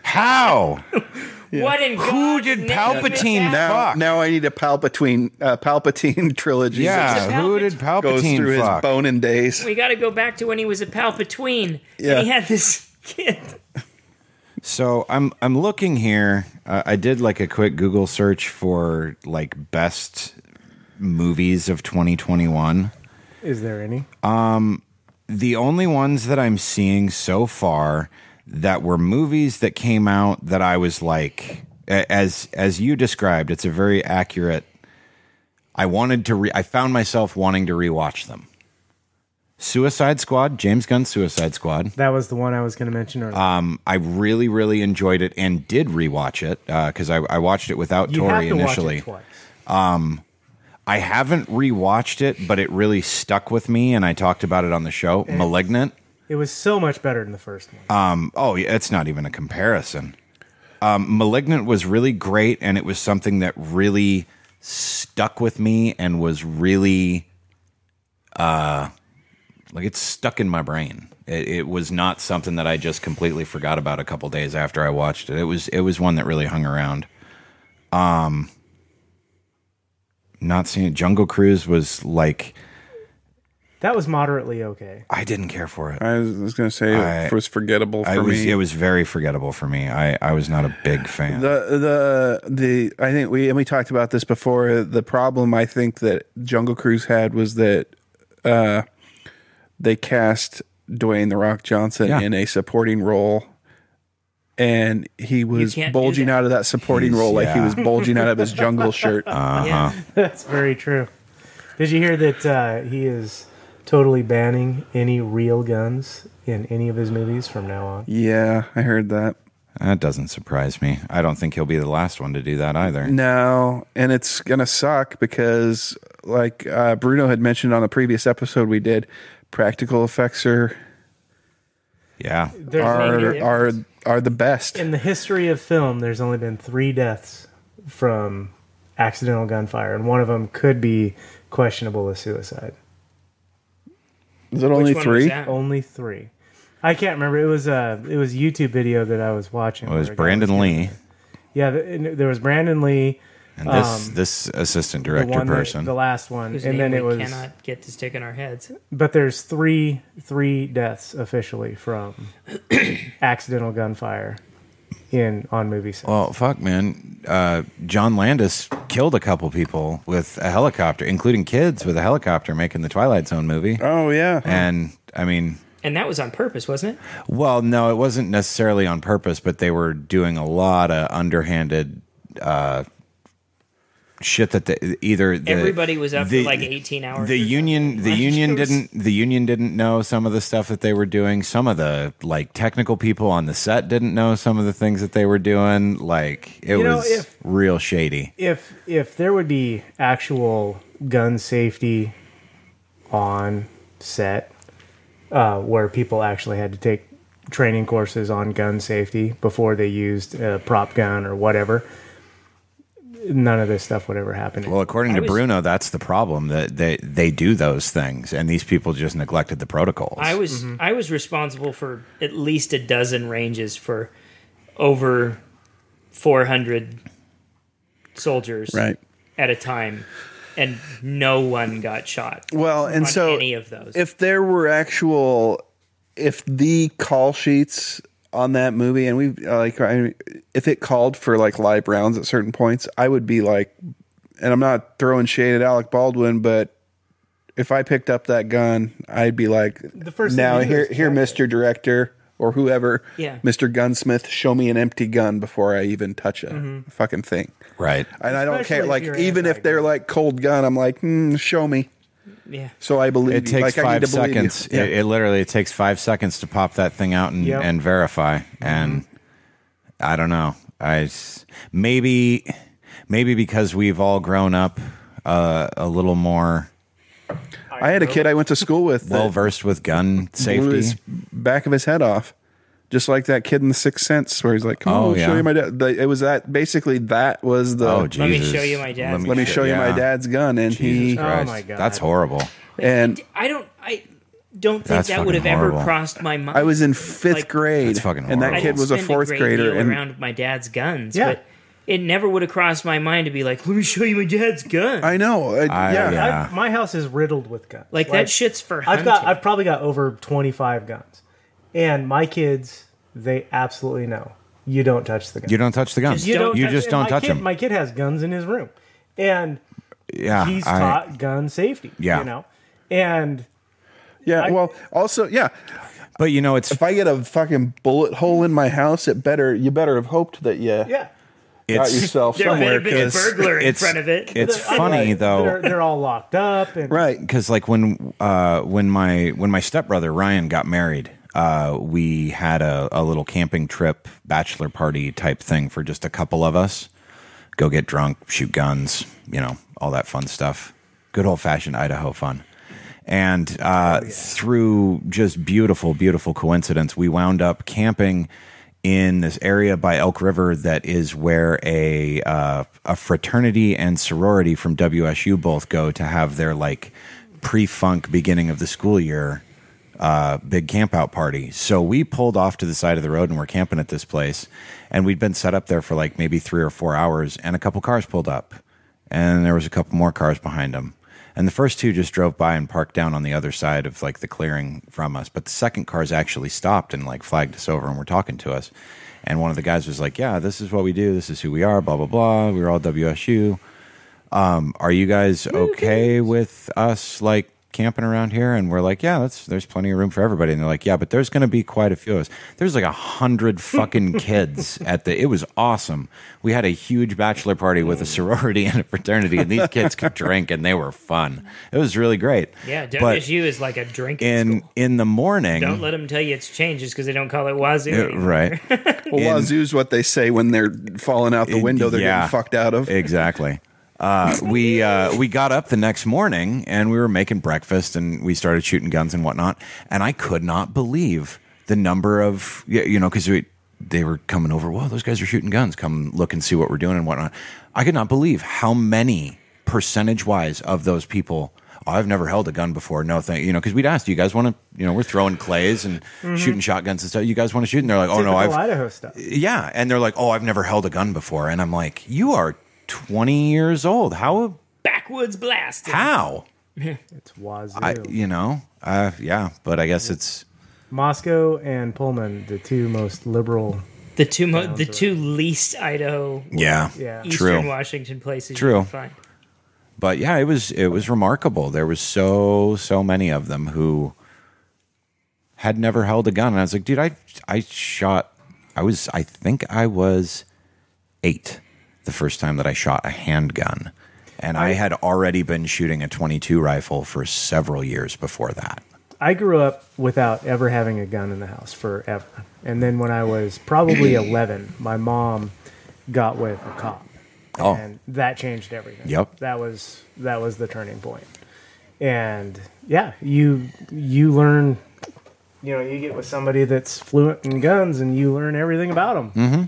How? What in Who God's did name Palpatine is that? Now, Fuck. now I need a Palpatine uh, Palpatine trilogy. Yeah, It's a who did Palpat- goes Palpatine through fuck? his boning days. We got to go back to when he was a Palpatine. Yeah. And he had this kid. So I'm I'm looking here. Uh, I did like a quick Google search for like best movies of twenty twenty-one. Is there any? The only ones that I'm seeing so far that were movies that came out that I was like, a- as as you described, it's a very accurate. I wanted to. Re- I found myself wanting to rewatch them. Suicide Squad, James Gunn's Suicide Squad. That was the one I was going to mention earlier. Um, I really, really enjoyed it and did rewatch it because I, I watched it without you have Tori to initially. watch it twice. I haven't rewatched it, but it really stuck with me, and I talked about it on the show. Malignant. It was so much better than the first one. Um, oh, yeah, it's not even a comparison. Um, Malignant was really great, and it was something that really stuck with me and was really, uh, like it's stuck in my brain. It, it was not something that I just completely forgot about a couple days after I watched it. It was it was one that really hung around. Um, not seeing it. Jungle Cruise was like That was moderately okay. I didn't care for it. I was, was going to say I- it was forgettable for I was me. it was very forgettable for me. I, I was not a big fan. The the the I think we and we talked about this before. The problem I think that Jungle Cruise had was that uh, they cast Dwayne the Rock Johnson Yeah. in a supporting role, and he was can't do bulging that. out of that supporting He's- role like he yeah. was bulging out of his jungle shirt. Uh-huh. Yeah. That's very true. Did you hear that uh, he is totally banning any real guns in any of his movies from now on? Yeah, I heard that. That doesn't surprise me. I don't think he'll be the last one to do that either. No, and it's gonna suck because, like uh, Bruno had mentioned on the previous episode we did, practical effects are Yeah. There's are Maybe. are are the best. in the history of film, there's only been three deaths from accidental gunfire, and one of them could be questionable as suicide. Is it only Which one was three? that? Only three. I can't remember. It was a it was a YouTube video that I was watching. Well, it was where a guy Brandon giving Lee it. Yeah, th- and there was Brandon Lee, and this Um, this assistant the director one that- person. the last one, Whose and name then it we was. cannot get to stick in our heads. But there's three three deaths officially from accidental gunfire in on movie sets. Well, fuck, man. Uh, John Landis killed a couple people with a helicopter, including kids with a helicopter making the Twilight Zone movie. Oh yeah, And I mean, And that was on purpose, wasn't it? well, no, it wasn't necessarily on purpose, but they were doing a lot of underhanded uh, shit that the, either the, Everybody was up the- for like eighteen hours. The or union, something. the Like, union it was- didn't. The union didn't know some of the stuff that they were doing. Some of the like technical people on the set didn't know some of the things that they were doing. Like it You know, was if- real shady. if if there would be actual gun safety on set, uh, where people actually had to take training courses on gun safety before they used a prop gun or whatever, none of this stuff would ever happen. Well, according I to was- Bruno, that's the problem, that they they do those things, and these people just neglected the protocols. I was I was responsible for at least a dozen ranges for over four hundred soldiers right. at a time, and no one got shot. Well, and on so any of those. if there were actual, if the call sheets on that movie, and we uh, like, I, if it called for like live rounds at certain points, I would be like, and I'm not throwing shade at Alec Baldwin, but if I picked up that gun, I'd be like, The first thing now you do here, is here, check Mister Director or whoever, Yeah. Mister Gunsmith, show me an empty gun before I even touch a fucking thing. right. And I don't Especially care, if like you're even if they're anti-gun. like cold gun, I'm like, hmm, show me. yeah, So I believe It you. takes like, I need five to believe you. seconds. Yeah. It, it literally it takes five seconds to pop that thing out and, Yep. and verify. And I don't know. I s- maybe maybe because we've all grown up uh, a little more I had a kid I went to school with that well versed with gun blew safety. his back of his head off, just like that kid in The Sixth Sense, where he's like, "Come Oh, on, I'll show yeah. you my dad." Like, it was that basically that was the. Oh, let Let me Jesus. show you my dad's me gun. show you my yeah. dad's gun, and Jesus he Oh, Christ. my God. That's horrible. and I don't. I don't think That's that would have fucking ever horrible. crossed my mind. I was in fifth Like, grade, That's fucking and that horrible. I kid didn't was a spend fourth great grader, deal and around my dad's guns, Yeah. but it never would have crossed my mind to be like, let me show you my dad's gun. I know, I, I- yeah, yeah. I've, my house is riddled with guns. like, that shit's for hunting. I've got. I've probably got over twenty-five guns, and my kids, they absolutely know you don't touch the gun. You don't touch the guns. You don't you touch- just and don't my touch kid, them. My kid has guns in his room, and Yeah, he's I- taught gun safety. Yeah. you know, and yeah. I- well, also, yeah. But you know, it's If I get a fucking bullet hole in my house, it better you better have hoped that you yeah, got it's yourself there better somewhere. be a 'Cause- burglar in it's- front of it. it's funny though. they're, they're all locked up, and right, because like when uh when my when my stepbrother Ryan got married, uh we had a, a little camping trip, bachelor party type thing for just a couple of us. Go get drunk, shoot guns, you know, all that fun stuff. Good old fashioned Idaho fun. And uh, through just beautiful, beautiful coincidence, we wound up camping in this area by Elk River that is where a uh, a fraternity and sorority from W S U both go to have their like pre-funk beginning of the school year uh, big camp out party. So we pulled off to the side of the road and we're camping at this place, and we'd been set up there for like maybe three or four hours, and a couple cars pulled up, and there was a couple more cars behind them. And the first two just drove by and parked down on the other side of like the clearing from us. But the second car's actually stopped and like flagged us over and were talking to us. And one of the guys was like, yeah, this is what we do. This is who we are, blah, blah, blah. We were all W S U. Um, are you guys okay with us like camping around here? And we're like, yeah, that's, there's plenty of room for everybody. And they're like, yeah, but there's going to be quite a few of us. There's like a hundred fucking kids at the, it was awesome. We had a huge bachelor party with a sorority and a fraternity, and these kids could drink and they were fun. It was really great. Yeah, But W S U is like a drinking in, school. in the morning, Don't let them tell you it's changed just because they don't call it Wazoo. uh, anymore. right. well, Wazoo's what they say when they're falling out the window. They're Yeah. getting fucked out of. Exactly. Uh, we uh, we got up the next morning and we were making breakfast and we started shooting guns and whatnot. And I could not believe the number of, y- you know, because we they were coming over. Whoa, those guys are shooting guns. Come look and see what we're doing and whatnot. I could not believe how many percentage wise of those people. Oh, I've never held a gun before. No thing, you know, because we'd asked, do you guys want to, you know, we're throwing clays and shooting shotguns and stuff. You guys want to shoot? And they're like, oh no, typical I've Idaho stuff. yeah, and they're like, "Oh, I've never held a gun before," and I'm like, "You are twenty years old. How? Backwoods blast. How? It's Wazoo. I, you know, uh, yeah, but I guess it's Moscow and Pullman, the two most liberal. The two mo- the two least Idaho, yeah, Yeah. Eastern true. Washington places True. you can find. But yeah, it was it was remarkable. There was so so many of them who had never held a gun, and I was like, dude, I I shot. I was I think I was eight the first time that I shot a handgun. And I had already been shooting a twenty-two rifle for several years before that. I grew up without ever having a gun in the house forever. And then when I was probably eleven, my mom got with a cop. Oh. And that changed everything. Yep. That was that was the turning point. And yeah, you you learn, you know, you get with somebody that's fluent in guns and you learn everything about them. Mm-hmm.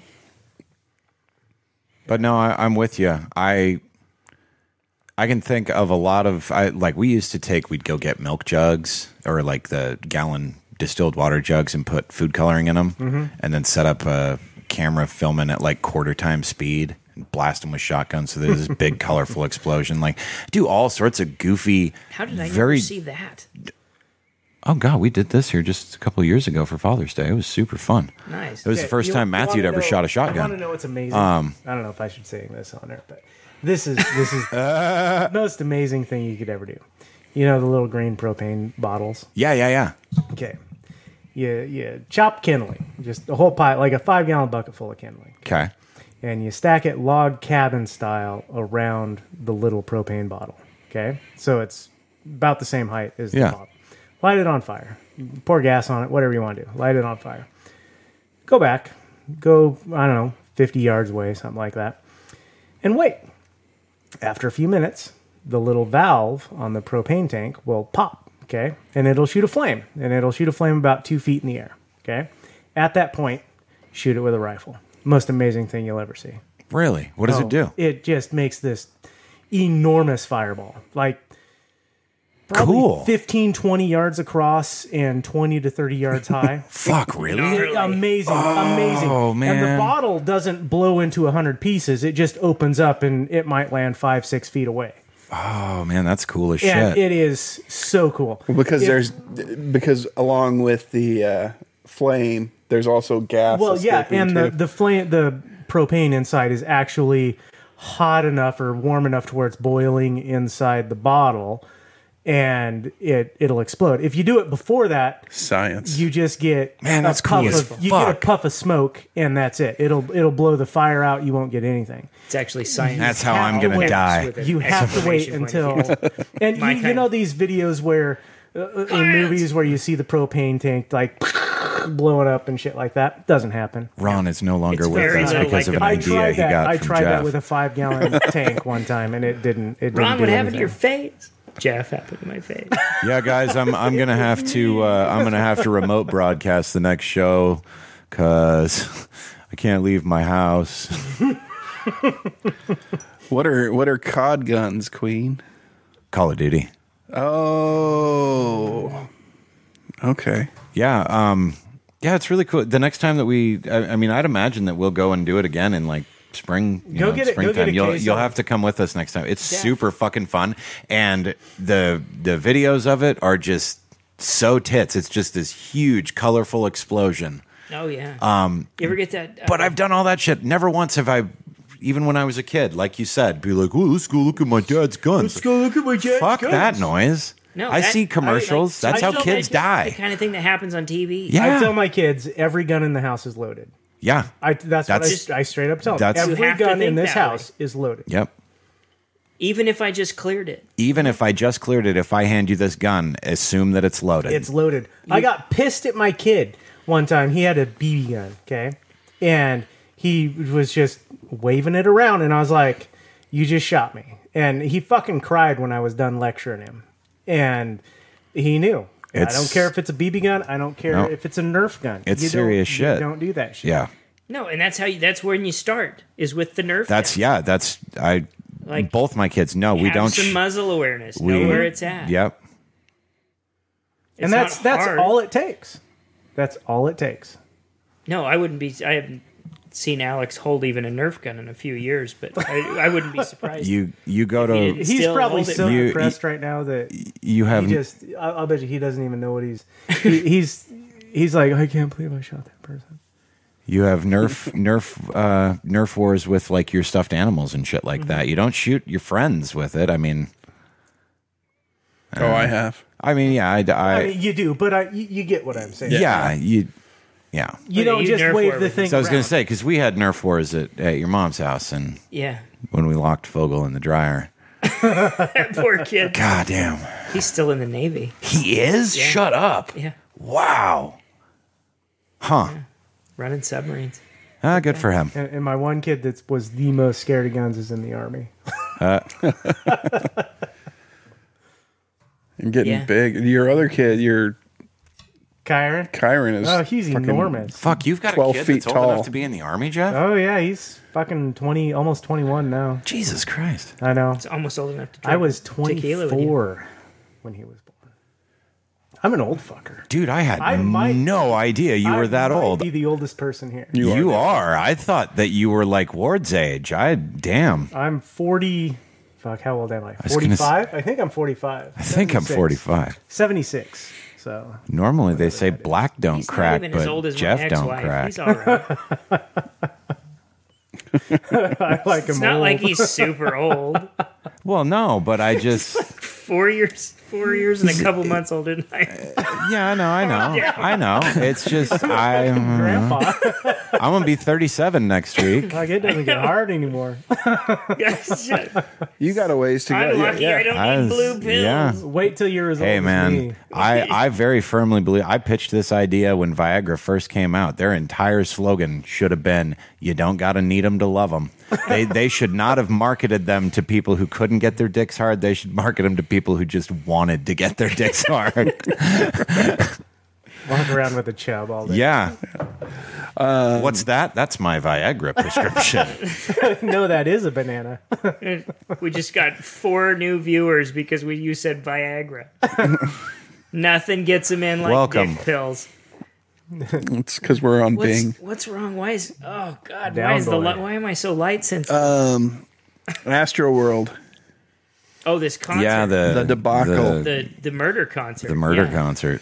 But no, I, I'm with you. I I can think of a lot of I, like we used to take. We'd go get milk jugs or like the gallon distilled water jugs and put food coloring in them, Mm-hmm. and then set up a camera filming at like quarter time speed and blast them with shotguns. So there's this big colorful explosion. Like do all sorts of goofy. How did I very never see that? Oh God, we did this here just a couple of years ago for Father's Day. It was super fun. Nice. It was Okay, the first you- time you Matthew had wanna ever know- shot a I want to shotgun. know what's amazing. Um, I don't know if I should say this on there, but this is this is the most amazing thing you could ever do. You know the little green propane bottles. Yeah, yeah, yeah. Okay, you you chop kindling, just a whole pile, like a five gallon bucket full of kindling, Okay. and you stack it log cabin style around the little propane bottle. Okay, so it's about the same height as the Yeah. bottle. Light it on fire. Pour gas on it. Whatever you want to do. Light it on fire. Go back. Go, I don't know, fifty yards away, something like that. And wait. After a few minutes, the little valve on the propane tank will pop, okay? And it'll shoot a flame. And it'll shoot a flame about two feet in the air, okay? At that point, shoot it with a rifle. Most amazing thing you'll ever see. Really? What does Oh, it do? It just makes this enormous fireball. Like, Probably Cool. fifteen, twenty yards across and twenty to thirty yards high. Fuck, really? Gnarly. Amazing, amazing. And man. the bottle doesn't blow into a hundred pieces. It just opens up and it might land five, six feet away. Oh man, that's cool as And shit. it is so cool. Because It- there's because along with the uh, flame, there's also gas. Well, yeah, escaping, and the too. the flame, the propane inside is actually hot enough or warm enough to where it's boiling inside the bottle, and it it'll explode. If you do it before that, science. you just get Man, a that's cool puff as of, you get a fuck. puff of smoke, and that's it. It'll it'll blow the fire out. You won't get anything. It's actually science. That's how I'm gonna wait. die. With an You have to wait exclamation point until of view. and My you, you kind. know these videos where uh, in movies where you see the propane tank like blowing up and shit like that. Doesn't happen. Ron is no longer It's with very us little because like of the- an I idea tried he that. got I from tried Jeff. that with a five gallon tank one time, and it didn't. It didn't Ron, do what happened to anything. your face? Jeff happened to my face. Yeah, guys, I'm I'm gonna have to uh, I'm gonna have to remote broadcast the next show because I can't leave my house. What are what are C O D guns, Queen? Call of Duty. Oh, okay. Yeah, um, yeah, it's really cool. The next time that we, I, I mean, I'd imagine that we'll go and do it again in like spring. You Go know, get it- go springtime. get a You'll case you'll of- have to come with us next time. It's Yeah. super fucking fun, and the the videos of it are just so tits. It's just this huge, colorful explosion. Oh yeah. Um, you ever get that? Uh, But I've done all that shit. Never once have I, even when I was a kid, like you said, be like, "Oh, let's go look at my dad's guns." go look at my dad's Fuck guns. that noise. No, I that- see commercials. I, like, That's how social kids media, die. The kind of thing that happens on T V. Yeah. I tell my kids every gun in the house is loaded. Yeah. I that's, That's- what I, I straight up tell them. that's- You Every have to gun in think this that way. house is loaded. Yep. Even if I just cleared it. Even if I just cleared it, if I hand you this gun, assume that it's loaded. It's loaded. I got pissed at my kid one time. He had a B B gun, okay? And he was just waving it around, and I was like, "You just shot me." And he fucking cried when I was done lecturing him. And he knew. I It's- don't care if it's a B B gun. I don't care No. if it's a Nerf gun. It's You don't- serious you shit. Don't do that shit. yeah. No, and that's how you. That's when you start is with the Nerf. That's gun. yeah. That's I. Like, both my kids. No, we Have don't. some sh- muzzle awareness. we- know where it's at. Yep. It's And that's not that's hard. all it takes. That's all it takes. No, I wouldn't be. I haven't seen Alex hold even a Nerf gun in a few years, but I, I wouldn't be surprised. You you go he to didn't- He's Still probably hold it. so You- depressed right now that you have he just I'll, I'll bet you he doesn't even know what he's he, he's he's like, I can't believe I shot that person. you have Nerf Nerf uh, Nerf wars with like your stuffed animals and shit like Mm-hmm. that. You don't shoot your friends with it. I mean, Oh, I have. I mean, yeah, I, I, I mean, you do, but I, you, you get what I'm saying. yeah, you, yeah. You Okay, don't you just Nerf wave war the with thing. So I was going around. to say because we had Nerf wars at, at your mom's house, and yeah, when we locked Fogel in the dryer. that poor kid. God damn, He's still in the Navy. he is. Yeah. Shut up. Yeah, Wow. Huh. running submarines. Ah, good for him. And, and my one kid that was the most scared of guns is in the army. And getting Yeah. big. Your other kid, your Kyron. Kyron, is Oh, he's fucking- enormous. Fuck, you've got a twelve kid feet that's old enough tall. to be in the army, Jeff? Oh yeah, he's fucking twenty, almost twenty-one now. Jesus Christ. I know. It's almost old enough to. Drink I was tequila with you. twenty-four when he was born. I'm an old fucker. Dude, I had I might- no idea you were I that might old. Be the oldest person here. You You, are. are. I thought that you were like Ward's age. I damn. I'm forty. Fuck, how old am I? was gonna s- forty-five? I think I'm forty-five. I think I'm seventy-six. forty-five. seventy-six. So Normally they say black don't He's crack, not even as old but as Jeff my don't ex-wife. crack. He's all right. I like him It's not old. like he's super old. Well, no, but I just Four years, four years and a couple months older than I. yeah, I know, I know, I know. It's just I'm Grandpa. I'm gonna be thirty-seven next week. Like it doesn't get hard anymore. You got a ways to go. I'm Yeah, lucky yeah. I don't I need was- blue pills. yeah. Wait till you're as Hey old as man, me. I, I very firmly believe I pitched this idea when Viagra first came out. Their entire slogan should have been "You don't gotta need them to love them." They they should not have marketed them to people who couldn't get their dicks hard. They should market them to people who just wanted to get their dicks hard. Walk around with a chub all day. Yeah, What's that? That's my Viagra prescription. No, that is a banana. We just got four new viewers because we you said Viagra. Nothing gets them in like Welcome. dick pills. It's because we're on What's, Bing. what's wrong? Why is oh god? Down why is the boy. li- why am I so light sensitive? Um, Astro World, oh, this concert. yeah, the the debacle. the, the the murder concert. the murder yeah. concert.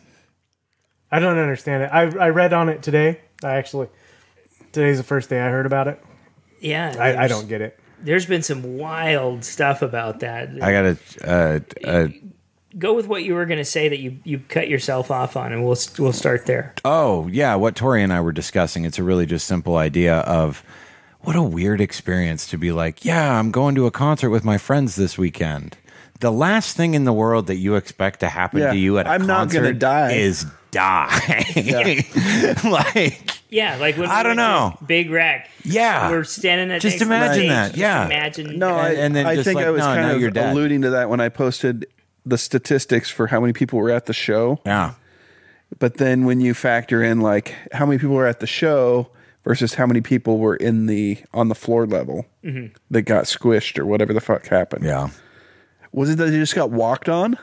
I don't understand it. I I read on it today. I actually today's the first day I heard about it. Yeah, I, I there's- don't get it. There's been some wild stuff about that. I got a. Uh, uh, Go with what you were going to say that you, you cut yourself off on, and we'll we'll start there. oh yeah, what Tori and I were discussing. It's a really just simple idea of what a weird experience to be like. Yeah, I'm going to a concert with my friends this weekend. The last thing in the world that you expect to happen Yeah, to you at a I'm not concert gonna die. is die. like. Yeah, like when I we don't went to know. Big Rack. Yeah. we're standing at Just next to the imagine stage, that, just yeah. imagine. No, I, And- and then I just think like, I was no, kind now of you're dead. alluding to that when I posted the statistics for how many people were at the show. Yeah. But then when you factor in like how many people were at the show versus how many people were in the on the floor level Mm-hmm. that got squished or whatever the fuck happened. Yeah. Was it that they just got walked on?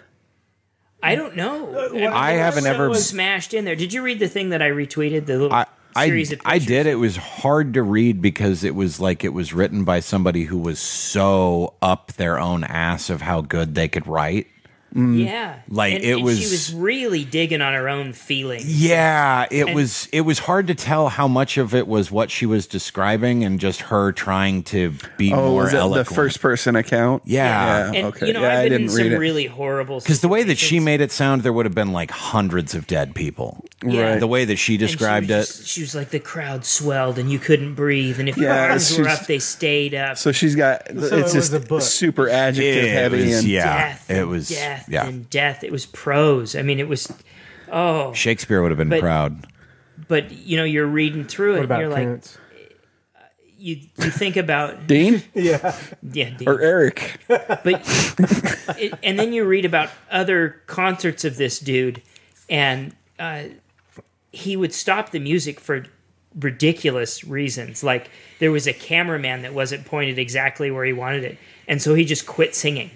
I don't know. mean, I there haven't was ever- someone smashed in there. Did you read the thing that I retweeted? The little I, I, series of I pictures? did. It was hard to read because it was like it was written by somebody who was so up their own ass of how good they could write. Yeah, Like, and, it and was- She was really digging on her own feelings. Yeah, it And- was it was hard to tell how much of it was what she was describing and just her trying to be Oh, more was it eloquent. the first person account? Yeah. And okay. you know, Yeah, I I've been in didn't some read it. really horrible Because the way that she situations. made it sound, there would have been like hundreds of dead people. Yeah. The way that she And she described was it. just- she was like, the crowd swelled and you couldn't breathe, and if your Yeah, arms were she's- up, they stayed up. So she's got So it's it was just a book. super adjective It heavy was- and yeah, death, it and was death, yeah. and death. It was prose. I mean, it was. Oh, Shakespeare would have been But- proud. but you know, you're reading through it, What and about you're like, Koontz? you you think about Dean Yeah. yeah, Dean. or Eric. but it, and then you read about other concerts of this dude, and uh, he would stop the music for ridiculous reasons. Like there was a cameraman that wasn't pointed exactly where he wanted it, and so he just quit singing.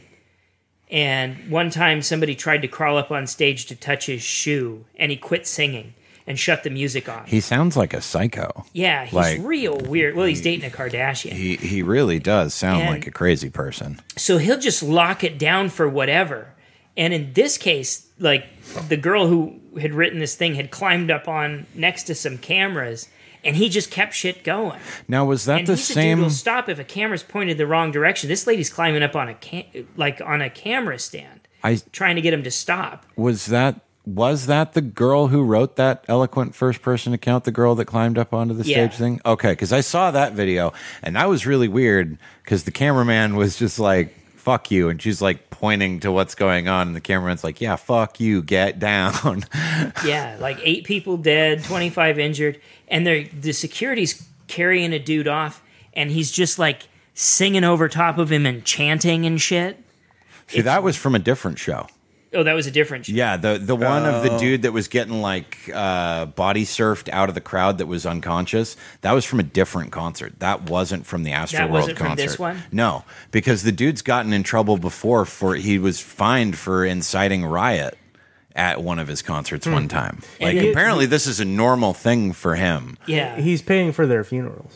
And one time somebody tried to crawl up on stage to touch his shoe, and he quit singing and shut the music off. He sounds like a psycho. Yeah, he's like- real weird. Well, he's dating a Kardashian. He he really does sound And- like a crazy person. So he'll just lock it down for whatever. And in this case, like the girl who had written this thing had climbed up on next to some cameras, and he just kept shit going. Now was that And the he's a dude same? who'll stop if a camera's pointed the wrong direction. This lady's climbing up on a cam- like on a camera stand, I trying to get him to stop. was that was that the girl who wrote that eloquent first person account, the girl that climbed up onto the Yeah. stage thing? Okay, because I saw that video and that was really weird because the cameraman was just like, fuck you, and she's like pointing to what's going on, and the cameraman's like, yeah, fuck you, get down. Yeah, like eight people dead, twenty-five injured, and they're the security's carrying a dude off, and he's just like singing over top of him and chanting and shit. See, that was from a different show. Oh, that was a different show. Yeah, the the one of Oh. the dude that was getting like uh, body surfed out of the crowd that was unconscious. That was from a different concert. That wasn't from the Astroworld That wasn't concert. from this one? No, because the dude's gotten in trouble before for he was fined for inciting riot at one of his concerts one time. Like it- apparently this is a normal thing for him. Yeah, He's paying for their funerals.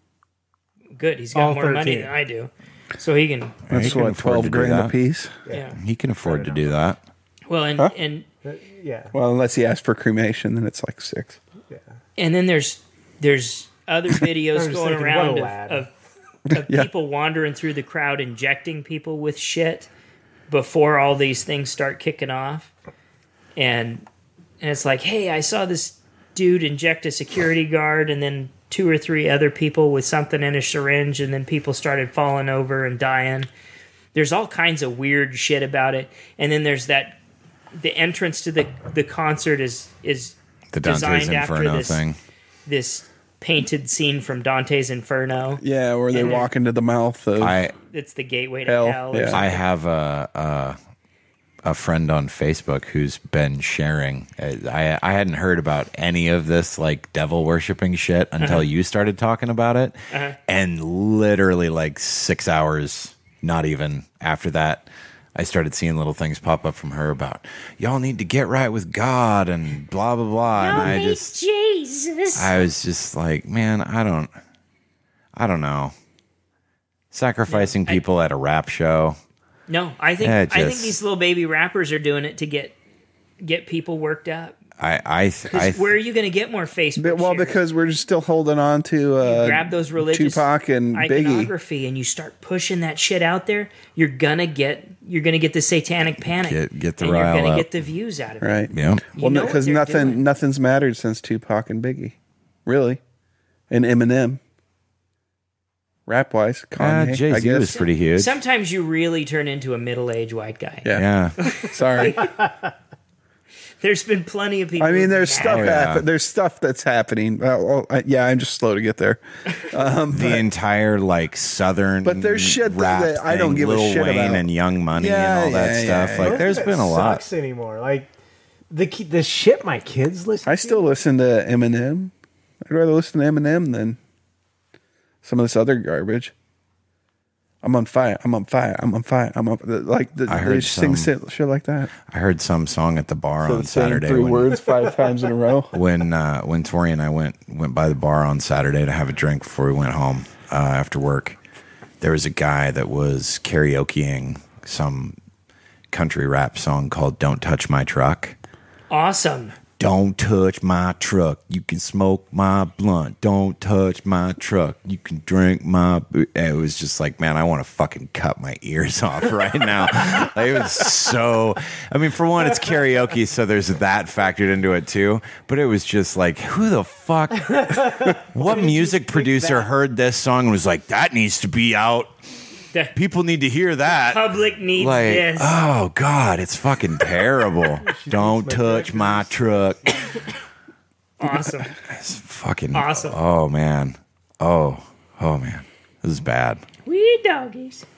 good. He's got all more money thirteen. than I do, so he can. He That's can what afford twelve to do grand a that. piece. Yeah. He can afford to do that. Well, and and Yeah. Well, unless he asks for cremation, then it's like six. and then there's there's other I'm videos just going thinking, around what a of, lad. of, of Yeah. people wandering through the crowd, injecting people with shit before all these things start kicking off, and and it's like, hey, I saw this dude inject a security guard, and then two or three other people with something in a syringe, and then people started falling over and dying. There's all kinds of weird shit about it, and then there's that the entrance to the the concert is is The Dante's designed after Inferno this thing. this painted scene from Dante's Inferno. Yeah, where they And then- walk into the mouth of. I It's the gateway to Hell, hell. or yeah. something. I have a, a a friend on Facebook who's been sharing. I I hadn't heard about any of this like devil worshipping shit until Uh-huh. you started talking about it, Uh-huh. and literally like six hours, not even after that, I started seeing little things pop up from her about y'all need to get right with God and blah blah blah, and I just Jesus. I was just like, man, I don't, I don't know. Sacrificing No, I- people at a rap show. No, I think Yeah, I think just- these little baby rappers are doing it to get get people worked up. I, I, th- I 'Cause th- where are you going to get more Facebook? But, well, shares? because we're just still holding on to uh, grab those religious Tupac and Biggie. iconography and you start pushing that shit out there, you're gonna get you're gonna get the satanic panic. Get- get the and you're rile gonna up. get the views out of it. Right. yeah. You Well, know what because they're nothing, doing. nothing's mattered since Tupac and Biggie, really, and Eminem. Rap wise, Uh, Kanye, I Jay Z guess. was pretty huge. Sometimes you really turn into a middle-aged white guy. Yeah. Yeah. Sorry. There's been plenty of people. I mean, who've there's been stuff. Oh, yeah. happen- There's stuff that's happening. Well, well, I, yeah, I'm just slow to get there. the entire like southern, But there's shit that- rap that I don't thing, give a Lil shit Wayne about. and Young Money Yeah, and all that yeah, stuff. yeah, like, yeah. there's None of been that a lot. sucks anymore. Like the ki- the shit my kids listen. I still listen to Eminem. I'd rather listen to Eminem than some of this other garbage. I'm on fire. I'm on fire. I'm on fire. I'm on like the, I they heard just sing some- shit, shit like that. I heard some song at the bar on it's saying Saturday three when, words five times in a row. when uh, when Tori and I went went by the bar on Saturday to have a drink before we went home uh, after work. There was a guy that was karaokeing some country rap song called "Don't Touch My Truck." awesome. Don't touch my truck. You can smoke my blunt. Don't touch my truck. You can drink my. bo-" And it was just like, man, I want to fucking cut my ears off right now. Like, it was so. I mean, for one, it's karaoke, so there's that factored into it too. But it was just like, who the fuck? What music producer heard this song and was like, that needs to be out? The People need to hear that. public needs Like, this. oh god, it's fucking terrible. Don't touch my truck. Awesome. It's fucking Awesome. Oh man. Oh, oh man. This is bad. We doggies.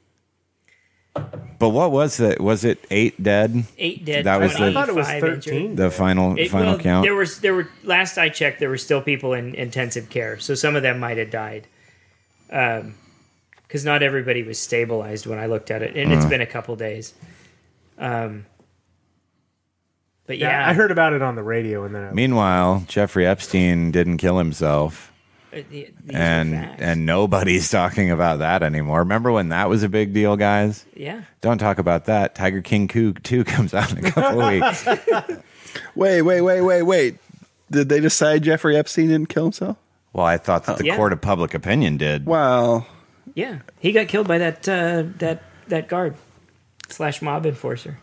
But what was it? Was it eight dead? Eight dead. That was I the- thought it was twenty-five injured. thirteen. The final It- final well, count. There was there were last I checked there were still people in intensive care, so some of them might have died. Um, because not everybody was stabilized when I looked at it, and it's Uh. been a couple days. Um, but Yeah, yeah, I heard about it on the radio, and then I, Meanwhile, Jeffrey Epstein didn't kill himself, uh, the- these are and facts. and nobody's talking about that anymore. Remember when that was a big deal, guys? yeah, Don't talk about that. Tiger King two comes out in a couple of weeks. Wait, wait, wait, wait, wait. Did they decide Jeffrey Epstein didn't kill himself? Well, I thought that the Yeah. court of public opinion did. Wow. yeah, he got killed by that uh, that that guard slash mob enforcer.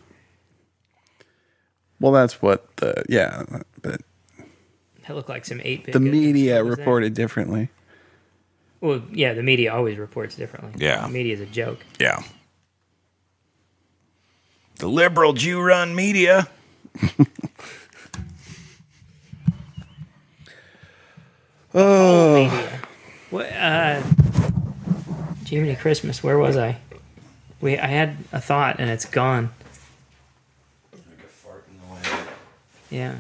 Well, that's what the yeah, but That looked like some eight. the media reported differently. Well, yeah, the media always reports differently. Yeah. the media is a joke. Yeah. The liberal Jew-run media. Oh, media. What? Uh, Jiminy Christmas. Where was I? We. I had a thought and it's gone. Yeah.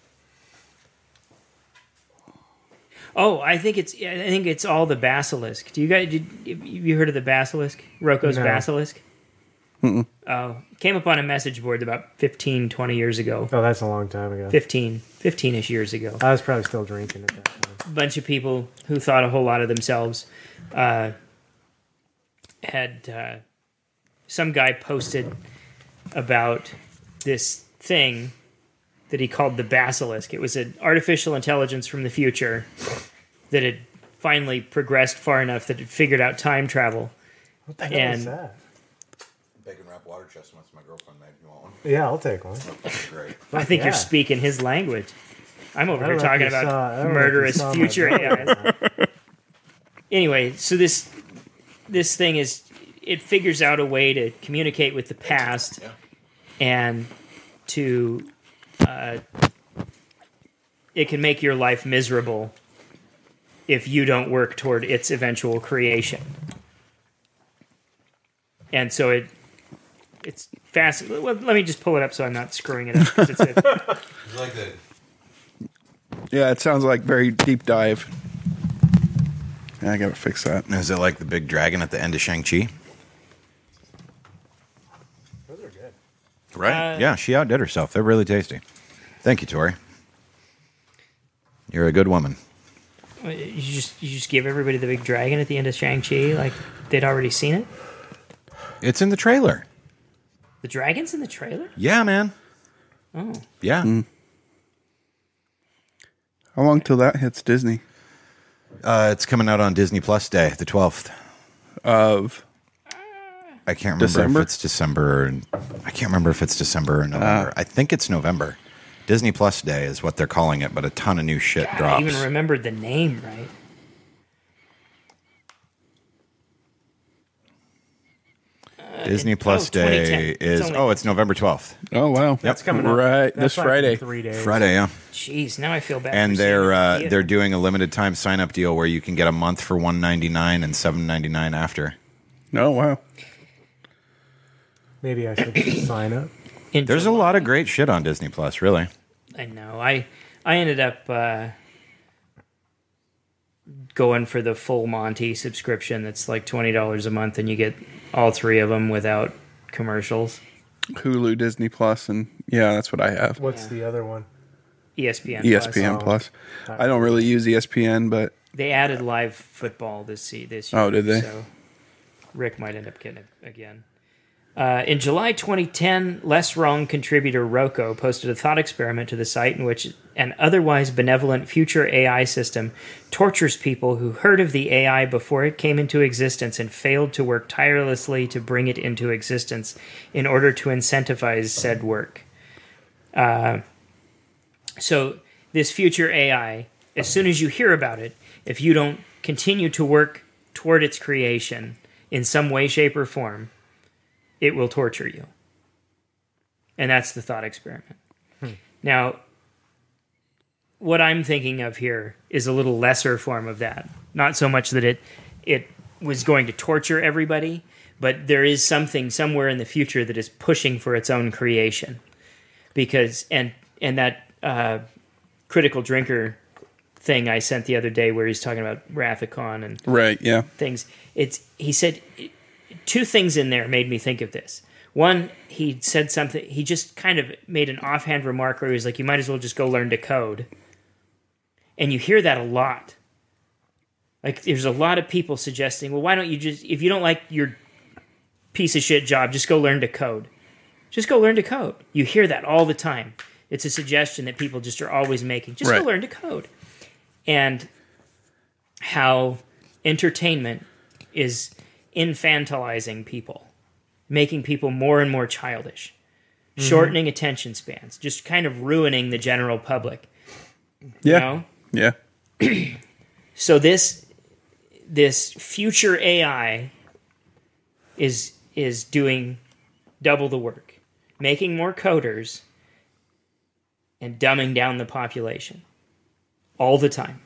Oh, I think it's. I think it's all the basilisk. Do you guys? Did have you heard of the basilisk? Rocco's No. basilisk. Oh, came up on a message board about fifteen, twenty years ago. oh, that's a long time ago. fifteen, fifteen-ish years ago. I was probably still drinking at that time. Bunch of people who thought a whole lot of themselves uh, had uh, some guy posted about this thing that he called the basilisk. It was an artificial intelligence from the future that had finally progressed far enough that it figured out time travel. What the hell And- is that? Bacon wrap water chestnuts my girlfriend made. You want one? Yeah, I'll take one. Great. I think yeah. you're speaking his language. I'm over I here don't know talking if you about saw- I don't know if you murderous saw my future A video. Is. Anyway, so this this thing is it figures out a way to communicate with the past and to uh, it can make your life miserable if you don't work toward its eventual creation. And so it it's fast. Well, let me just pull it up so I'm not screwing it up. 'Cause it's a, like the Yeah, it sounds like very deep dive. Yeah, I gotta fix that. Is it like the big dragon at the end of Shang-Chi? Those are good. Right? Uh, yeah, she outdid herself. They're really tasty. Thank you, Tori. You're a good woman. you just you just give everybody the big dragon at the end of Shang-Chi, like they'd already seen it. It's in the trailer. The dragon's in the trailer. Yeah, man. Oh, Yeah. Mm. How long till that hits Disney? Uh, it's coming out on Disney Plus Day, the twelfth. Of I can't remember December? if it's December. Or, I can't remember if it's December or November. I think it's November. Disney Plus Day is what they're calling it, but a ton of new shit God, drops. I even remembered the name right. Disney it- Plus oh, twenty ten. Day It's is only- oh, it's November twelfth. oh wow, That's coming up. right That's this like in Friday. Three days. Friday, yeah. Jeez, now I feel bad. And for seeing it they're in the uh, theater. they're doing a limited time sign up deal where you can get a month for one ninety-nine and seven ninety-nine after. Oh wow, Maybe I should sign up. In There's a July. lot of great shit on Disney Plus, really. I know. I I ended up uh, going for the full Monty subscription. That's like twenty dollars a month, and you get all three of them without commercials. Hulu, Disney Plus, and yeah, that's what I have. What's Yeah. the other one? E S P N. E S P N Plus. Plus. I don't really use E S P N, but They added live football this se- this year. Oh, did they? So Rick might end up getting it again. Uh, in July twenty ten, Less Wrong contributor Rocco posted a thought experiment to the site in which an otherwise benevolent future A I system tortures people who heard of the A I before it came into existence and failed to work tirelessly to bring it into existence in order to incentivize said work. Uh, so this future A I, as soon as you hear about it, if you don't continue to work toward its creation in some way, shape, or form, it will torture you. And that's the thought experiment. Hmm. Now, what I'm thinking of here is a little lesser form of that. Not so much that it it was going to torture everybody, but there is something somewhere in the future that is pushing for its own creation. Because and and that uh, critical drinker thing I sent the other day where he's talking about Wrath of Khan and right, yeah, things. It's he said two things in there made me think of this. One, he said something. He just kind of made an offhand remark where he was like, "You might as well just go learn to code." And you hear that a lot. Like, there's a lot of people suggesting, "Well, why don't you just, if you don't like your piece of shit job, just go learn to code. Just go learn to code." You hear that all the time. It's a suggestion that people just are always making. Just Right. go learn to code. And how entertainment is infantilizing people, making people more and more childish, shortening attention spans, just kind of ruining the general public. yeah, You know? yeah. So this this future A I is is doing double the work, making more coders and dumbing down the population all the time.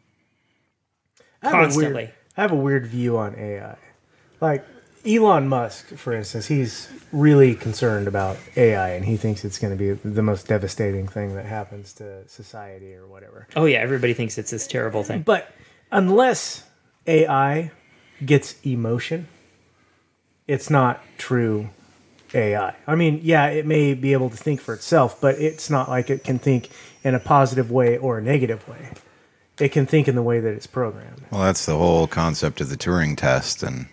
I have a weird- Constantly. I have a weird view on A I. Like Elon Musk, for instance, he's really concerned about A I, and he thinks it's going to be the most devastating thing that happens to society or whatever. Oh yeah, everybody thinks it's this terrible thing. But unless A I gets emotion, it's not true A I. I mean, yeah, it may be able to think for itself, but it's not like it can think in a positive way or a negative way. It can think in the way that it's programmed. Well, that's the whole concept of the Turing test, and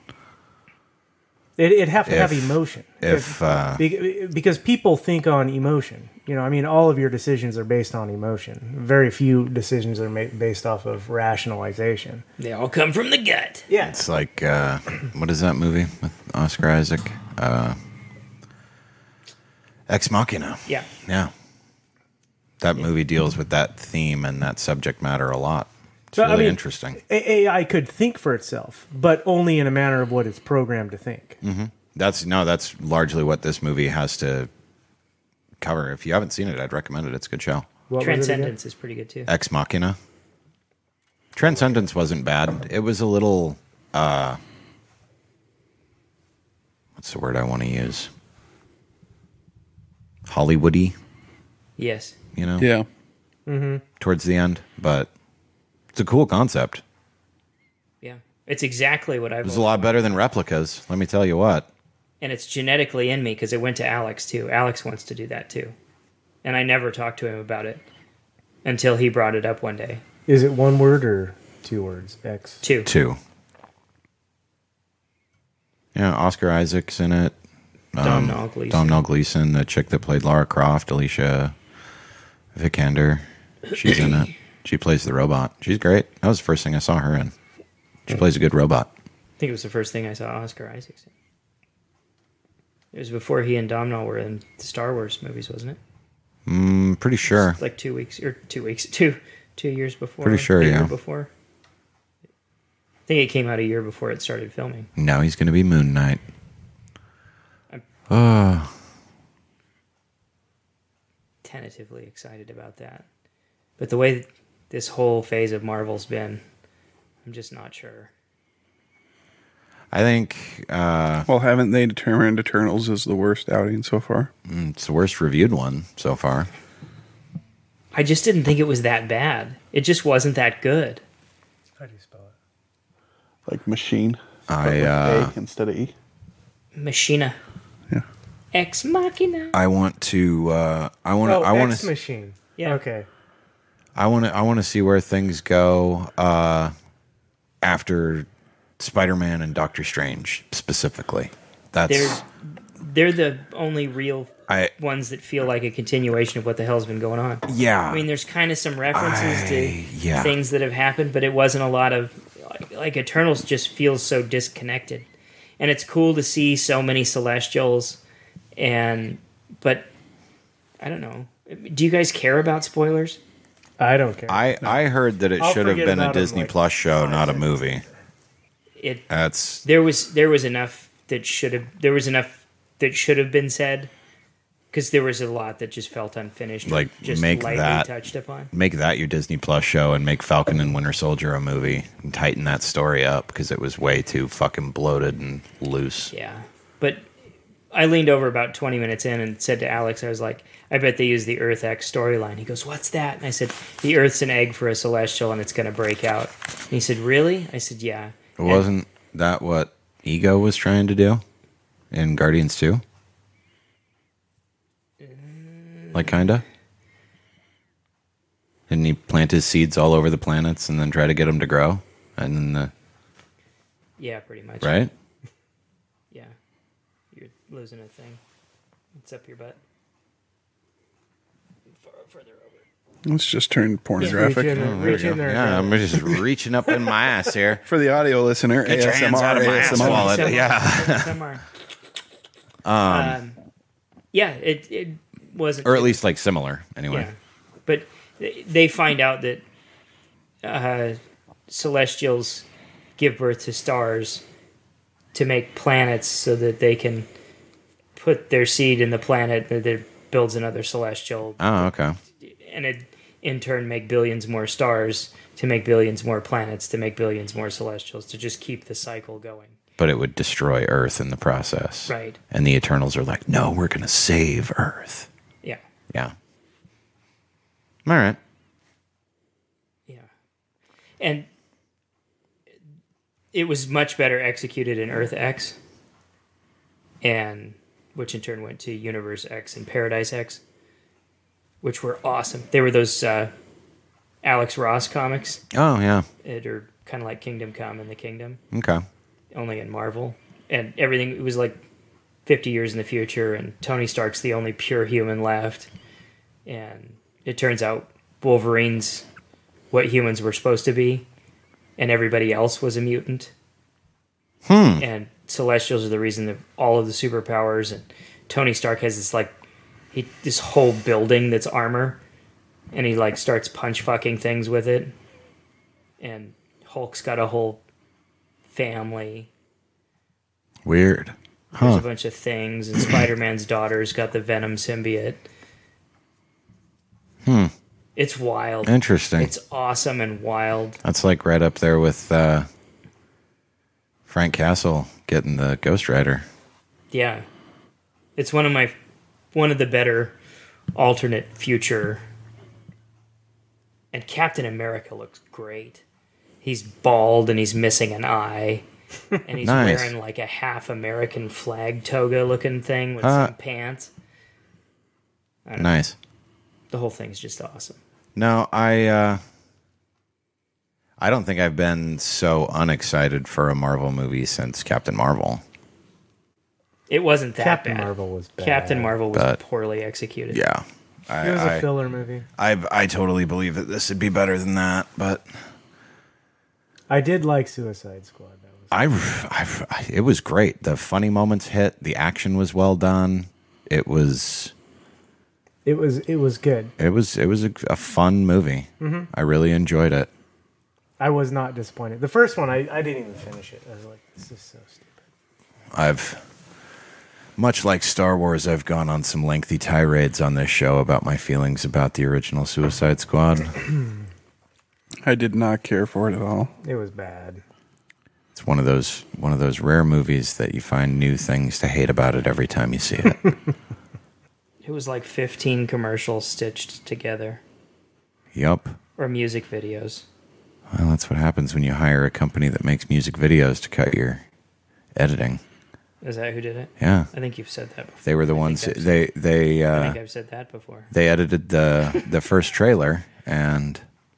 It, it'd have to have If- emotion. if uh, Be- because people think on emotion. You know, I mean, all of your decisions are based on emotion. Very few decisions are made based off of rationalization. They all come from the gut. Yeah. it's like uh, what is that movie with Oscar Isaac? Uh, Ex Machina. Yeah. Yeah, that movie deals with that theme and that subject matter a lot. It's But, I really mean, interesting. A I could think for itself, but only in a manner of what it's programmed to think. That's no, that's largely what this movie has to cover. If you haven't seen it, I'd recommend it. It's a good show. What was it again? Transcendence is pretty good too. Ex Machina. Transcendence wasn't bad. It was a little uh what's the word I want to use? Hollywoody, Yes. you know, Yeah. towards the end. But it's a cool concept. Yeah. It's exactly what I've. It was a lot better than replicas. Let me tell you what. And it's genetically in me because it went to Alex too. Alex wants to do that too, and I never talked to him about it until he brought it up one day. Is it one word or two words? X. Two. Two. Yeah, Oscar Isaac's in it. Dom Nall Gleeson. Domhnall Gleeson, the chick that played Lara Croft, Alicia Vikander. She's in it. She plays the robot. She's great. That was the first thing I saw her in. She plays a good robot. I think it was the first thing I saw Oscar Isaac in. It was before he and Domhnall were in the Star Wars movies, wasn't it? I'm pretty sure. It's like two weeks or two weeks, two two years before. Pretty sure, a year yeah. Before. I think it came out a year before it started filming. Now he's going to be Moon Knight. I'm- Oh, Tentatively excited about that, but the way this whole phase of Marvel's been, I'm just not sure. I think uh, Well, haven't they determined Eternals is the worst outing so far? it's the worst reviewed one so far. I just didn't think it was that bad. It just wasn't that good. How do you spell it? Like machine. but I with uh, A instead of E. Machina. Yeah. Ex Machina. I want to. Uh, I want to. Oh, I want X to. Machine. Yeah. Okay. I want to. I want to see where things go uh, after Spider-Man and Doctor Strange specifically. That's. They're they're the only real I. ones that feel like a continuation of what the hell's been going on. Yeah. I mean, there's kind of some references I- to yeah. things that have happened, but it wasn't a lot of like, like Eternals just feels so disconnected, and it's cool to see so many Celestials, and but I don't know. Do you guys care about spoilers? I don't care. I. I heard that it I'll should have forget been a about 'em, Disney like, Plus show, five not a seconds. movie. It That's. there was there was enough that should have there was enough that should have been said because there was a lot that just felt unfinished, or Like, just make lightly that- touched upon. Make that your Disney Plus show and make Falcon and Winter Soldier a movie and tighten that story up because it was way too fucking bloated and loose. Yeah, but I leaned over about twenty minutes in and said to Alex, I was like, I bet they use the Earth X storyline. He goes, what's that? And I said, the Earth's an egg for a Celestial and it's going to break out. And he said, really? I said, yeah. And Wasn't that what Ego was trying to do in Guardians two? Like, kinda? Didn't he plant his seeds all over the planets and then try to get them to grow? And then the, yeah, pretty much. right? Yeah. You're losing a thing. It's up your butt. Far, further over. It's just turned Reach pornographic. in, there, There we reach go. in there. Yeah, I'm just reaching up in my ass here. For the audio listener, Get your A S M hands R, out of my ass A S M R. wallet. Somewhere. Yeah. Somewhere. um, yeah, it, it wasn't. Or at least, like, similar, anyway. Yeah, but they find out that uh, Celestials give birth to stars to make planets so that they can put their seed in the planet that it builds another Celestial, Oh, okay. and it in turn make billions more stars to make billions more planets to make billions more Celestials to just keep the cycle going. But it would destroy Earth in the process. Right. And the Eternals are like, no, we're going to save Earth. Yeah. Yeah. All right. Yeah. And it was much better executed in Earth X, and which in turn went to Universe X and Paradise X, which were awesome. They were those uh, Alex Ross comics Oh, yeah. that are kind of like Kingdom Come and the Kingdom, Okay. only in Marvel. And everything, it was like fifty years in the future, and Tony Stark's the only pure human left. And it turns out Wolverine's what humans were supposed to be, and everybody else was a mutant. Hmm. And Celestials are the reason of all of the superpowers. And Tony Stark has this like he this whole building that's armor, and he like starts punch fucking things with it. And Hulk's got a whole family. Weird. There's Huh. a bunch of things, and Spider-Man's daughter's got the Venom symbiote. Hmm. It's wild. Interesting. It's awesome and wild. That's like right up there with uh, Frank Castle getting the Ghost Rider. Yeah. It's one of my one of the better alternate future. And Captain America looks great. He's bald and he's missing an eye. And he's Nice. wearing like a half American flag toga looking thing with Uh, some pants. Nice. The whole thing's just awesome. No, I uh, I don't think I've been so unexcited for a Marvel movie since Captain Marvel. It wasn't that Captain bad. Marvel was bad. Captain Marvel was But- poorly executed. Yeah. I, It was a I, filler movie. I, I totally believe that this would be better than that, but I did like Suicide Squad. That was I, I, it was great. The funny moments hit. The action was well done. It was it was it was good. it was it was a, a fun movie. Mm-hmm. I really enjoyed it. I was not disappointed. The first one, I, I didn't even finish it. I was like, this is so stupid. I've much like Star Wars, I've gone on some lengthy tirades on this show about my feelings about the original Suicide Squad. I did not care for it at all. It was bad. It's one of those one of those rare movies that you find new things to hate about it every time you see it. It was like fifteen commercials stitched together. Yup. Or music videos. Well, that's what happens when you hire a company that makes music videos to cut your editing. Is that who did it? Yeah. I think you've said that before. They were the I ones think I've they they I uh, think I've said that before. they edited the the first trailer, and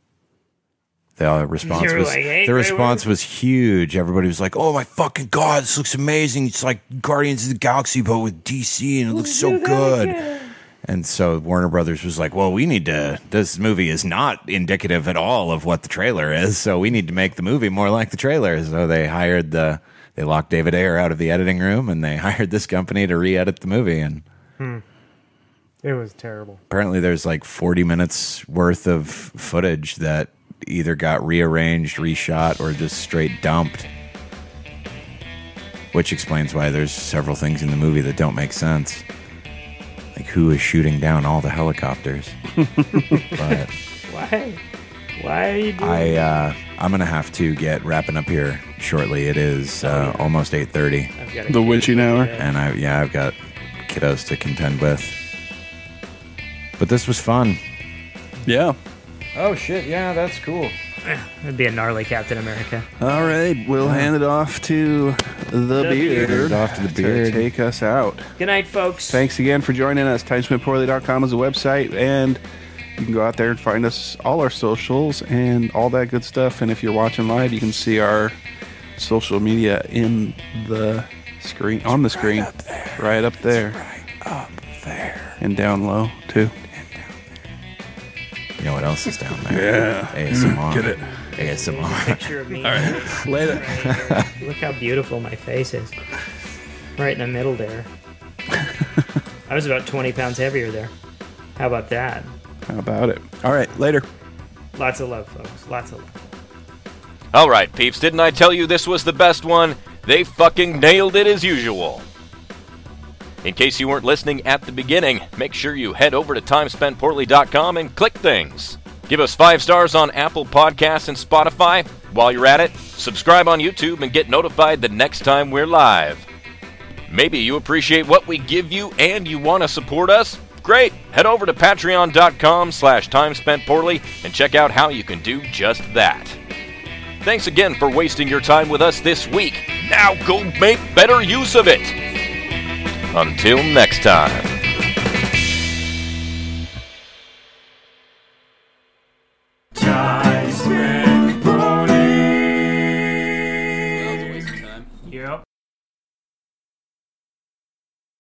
the uh, response You were was like, "Hey, the great response work." was huge. Everybody was like, "Oh my fucking god, this looks amazing! It's like Guardians of the Galaxy but with D C, and it looks so good." And so Warner Brothers was like, "Well, we need to. This movie is not indicative at all of what the trailer is, so we need to make the movie more like the trailer." So they hired the they locked David Ayer out of the editing room, and they hired this company to re-edit the movie. And It was terrible. apparently there's like forty minutes worth of footage that either got rearranged, reshot, or just straight dumped. Which explains why there's several things in the movie that don't make sense. Like who is shooting down all the helicopters. But Why? Why are you doing I, uh, I'm going to have to get wrapping up here shortly. It is uh, almost eight thirty. I've got a The kid witching to hour. bed. And I, yeah, I've got kiddos to contend with. But this was fun. Yeah. Oh, shit. Yeah, that's cool. It'd be a gnarly Captain America. All right, we'll hand it off to the, beard, beard. Off to the to beard. take us out. Good night, folks. Thanks again for joining us. time spent poorly dot com is a website, and you can go out there and find us, all our socials, and all that good stuff. And if you're watching live, you can see our social media in the screen, on the screen, right up there, right up there, Right up there. and down low too. You know what else is down there? Yeah. A S M R. Get it. A S M R. Picture of me. Later. Right here. Look how beautiful my face is. Right in the middle there. I was about twenty pounds heavier there. How about that? How about it? All right, later. Lots of love, folks. Lots of love. All right, peeps, didn't I tell you this was the best one? They fucking nailed it as usual. In case you weren't listening at the beginning, make sure you head over to time spent poorly dot com and click things. Give us five stars on Apple Podcasts and Spotify. While you're at it, subscribe on YouTube and get notified the next time we're live. Maybe you appreciate what we give you and you want to support us? Great! Head over to patreon.com slash timespentpoorly and check out how you can do just that. Thanks again for wasting your time with us this week. Now go make better use of it. Until next time. Time spent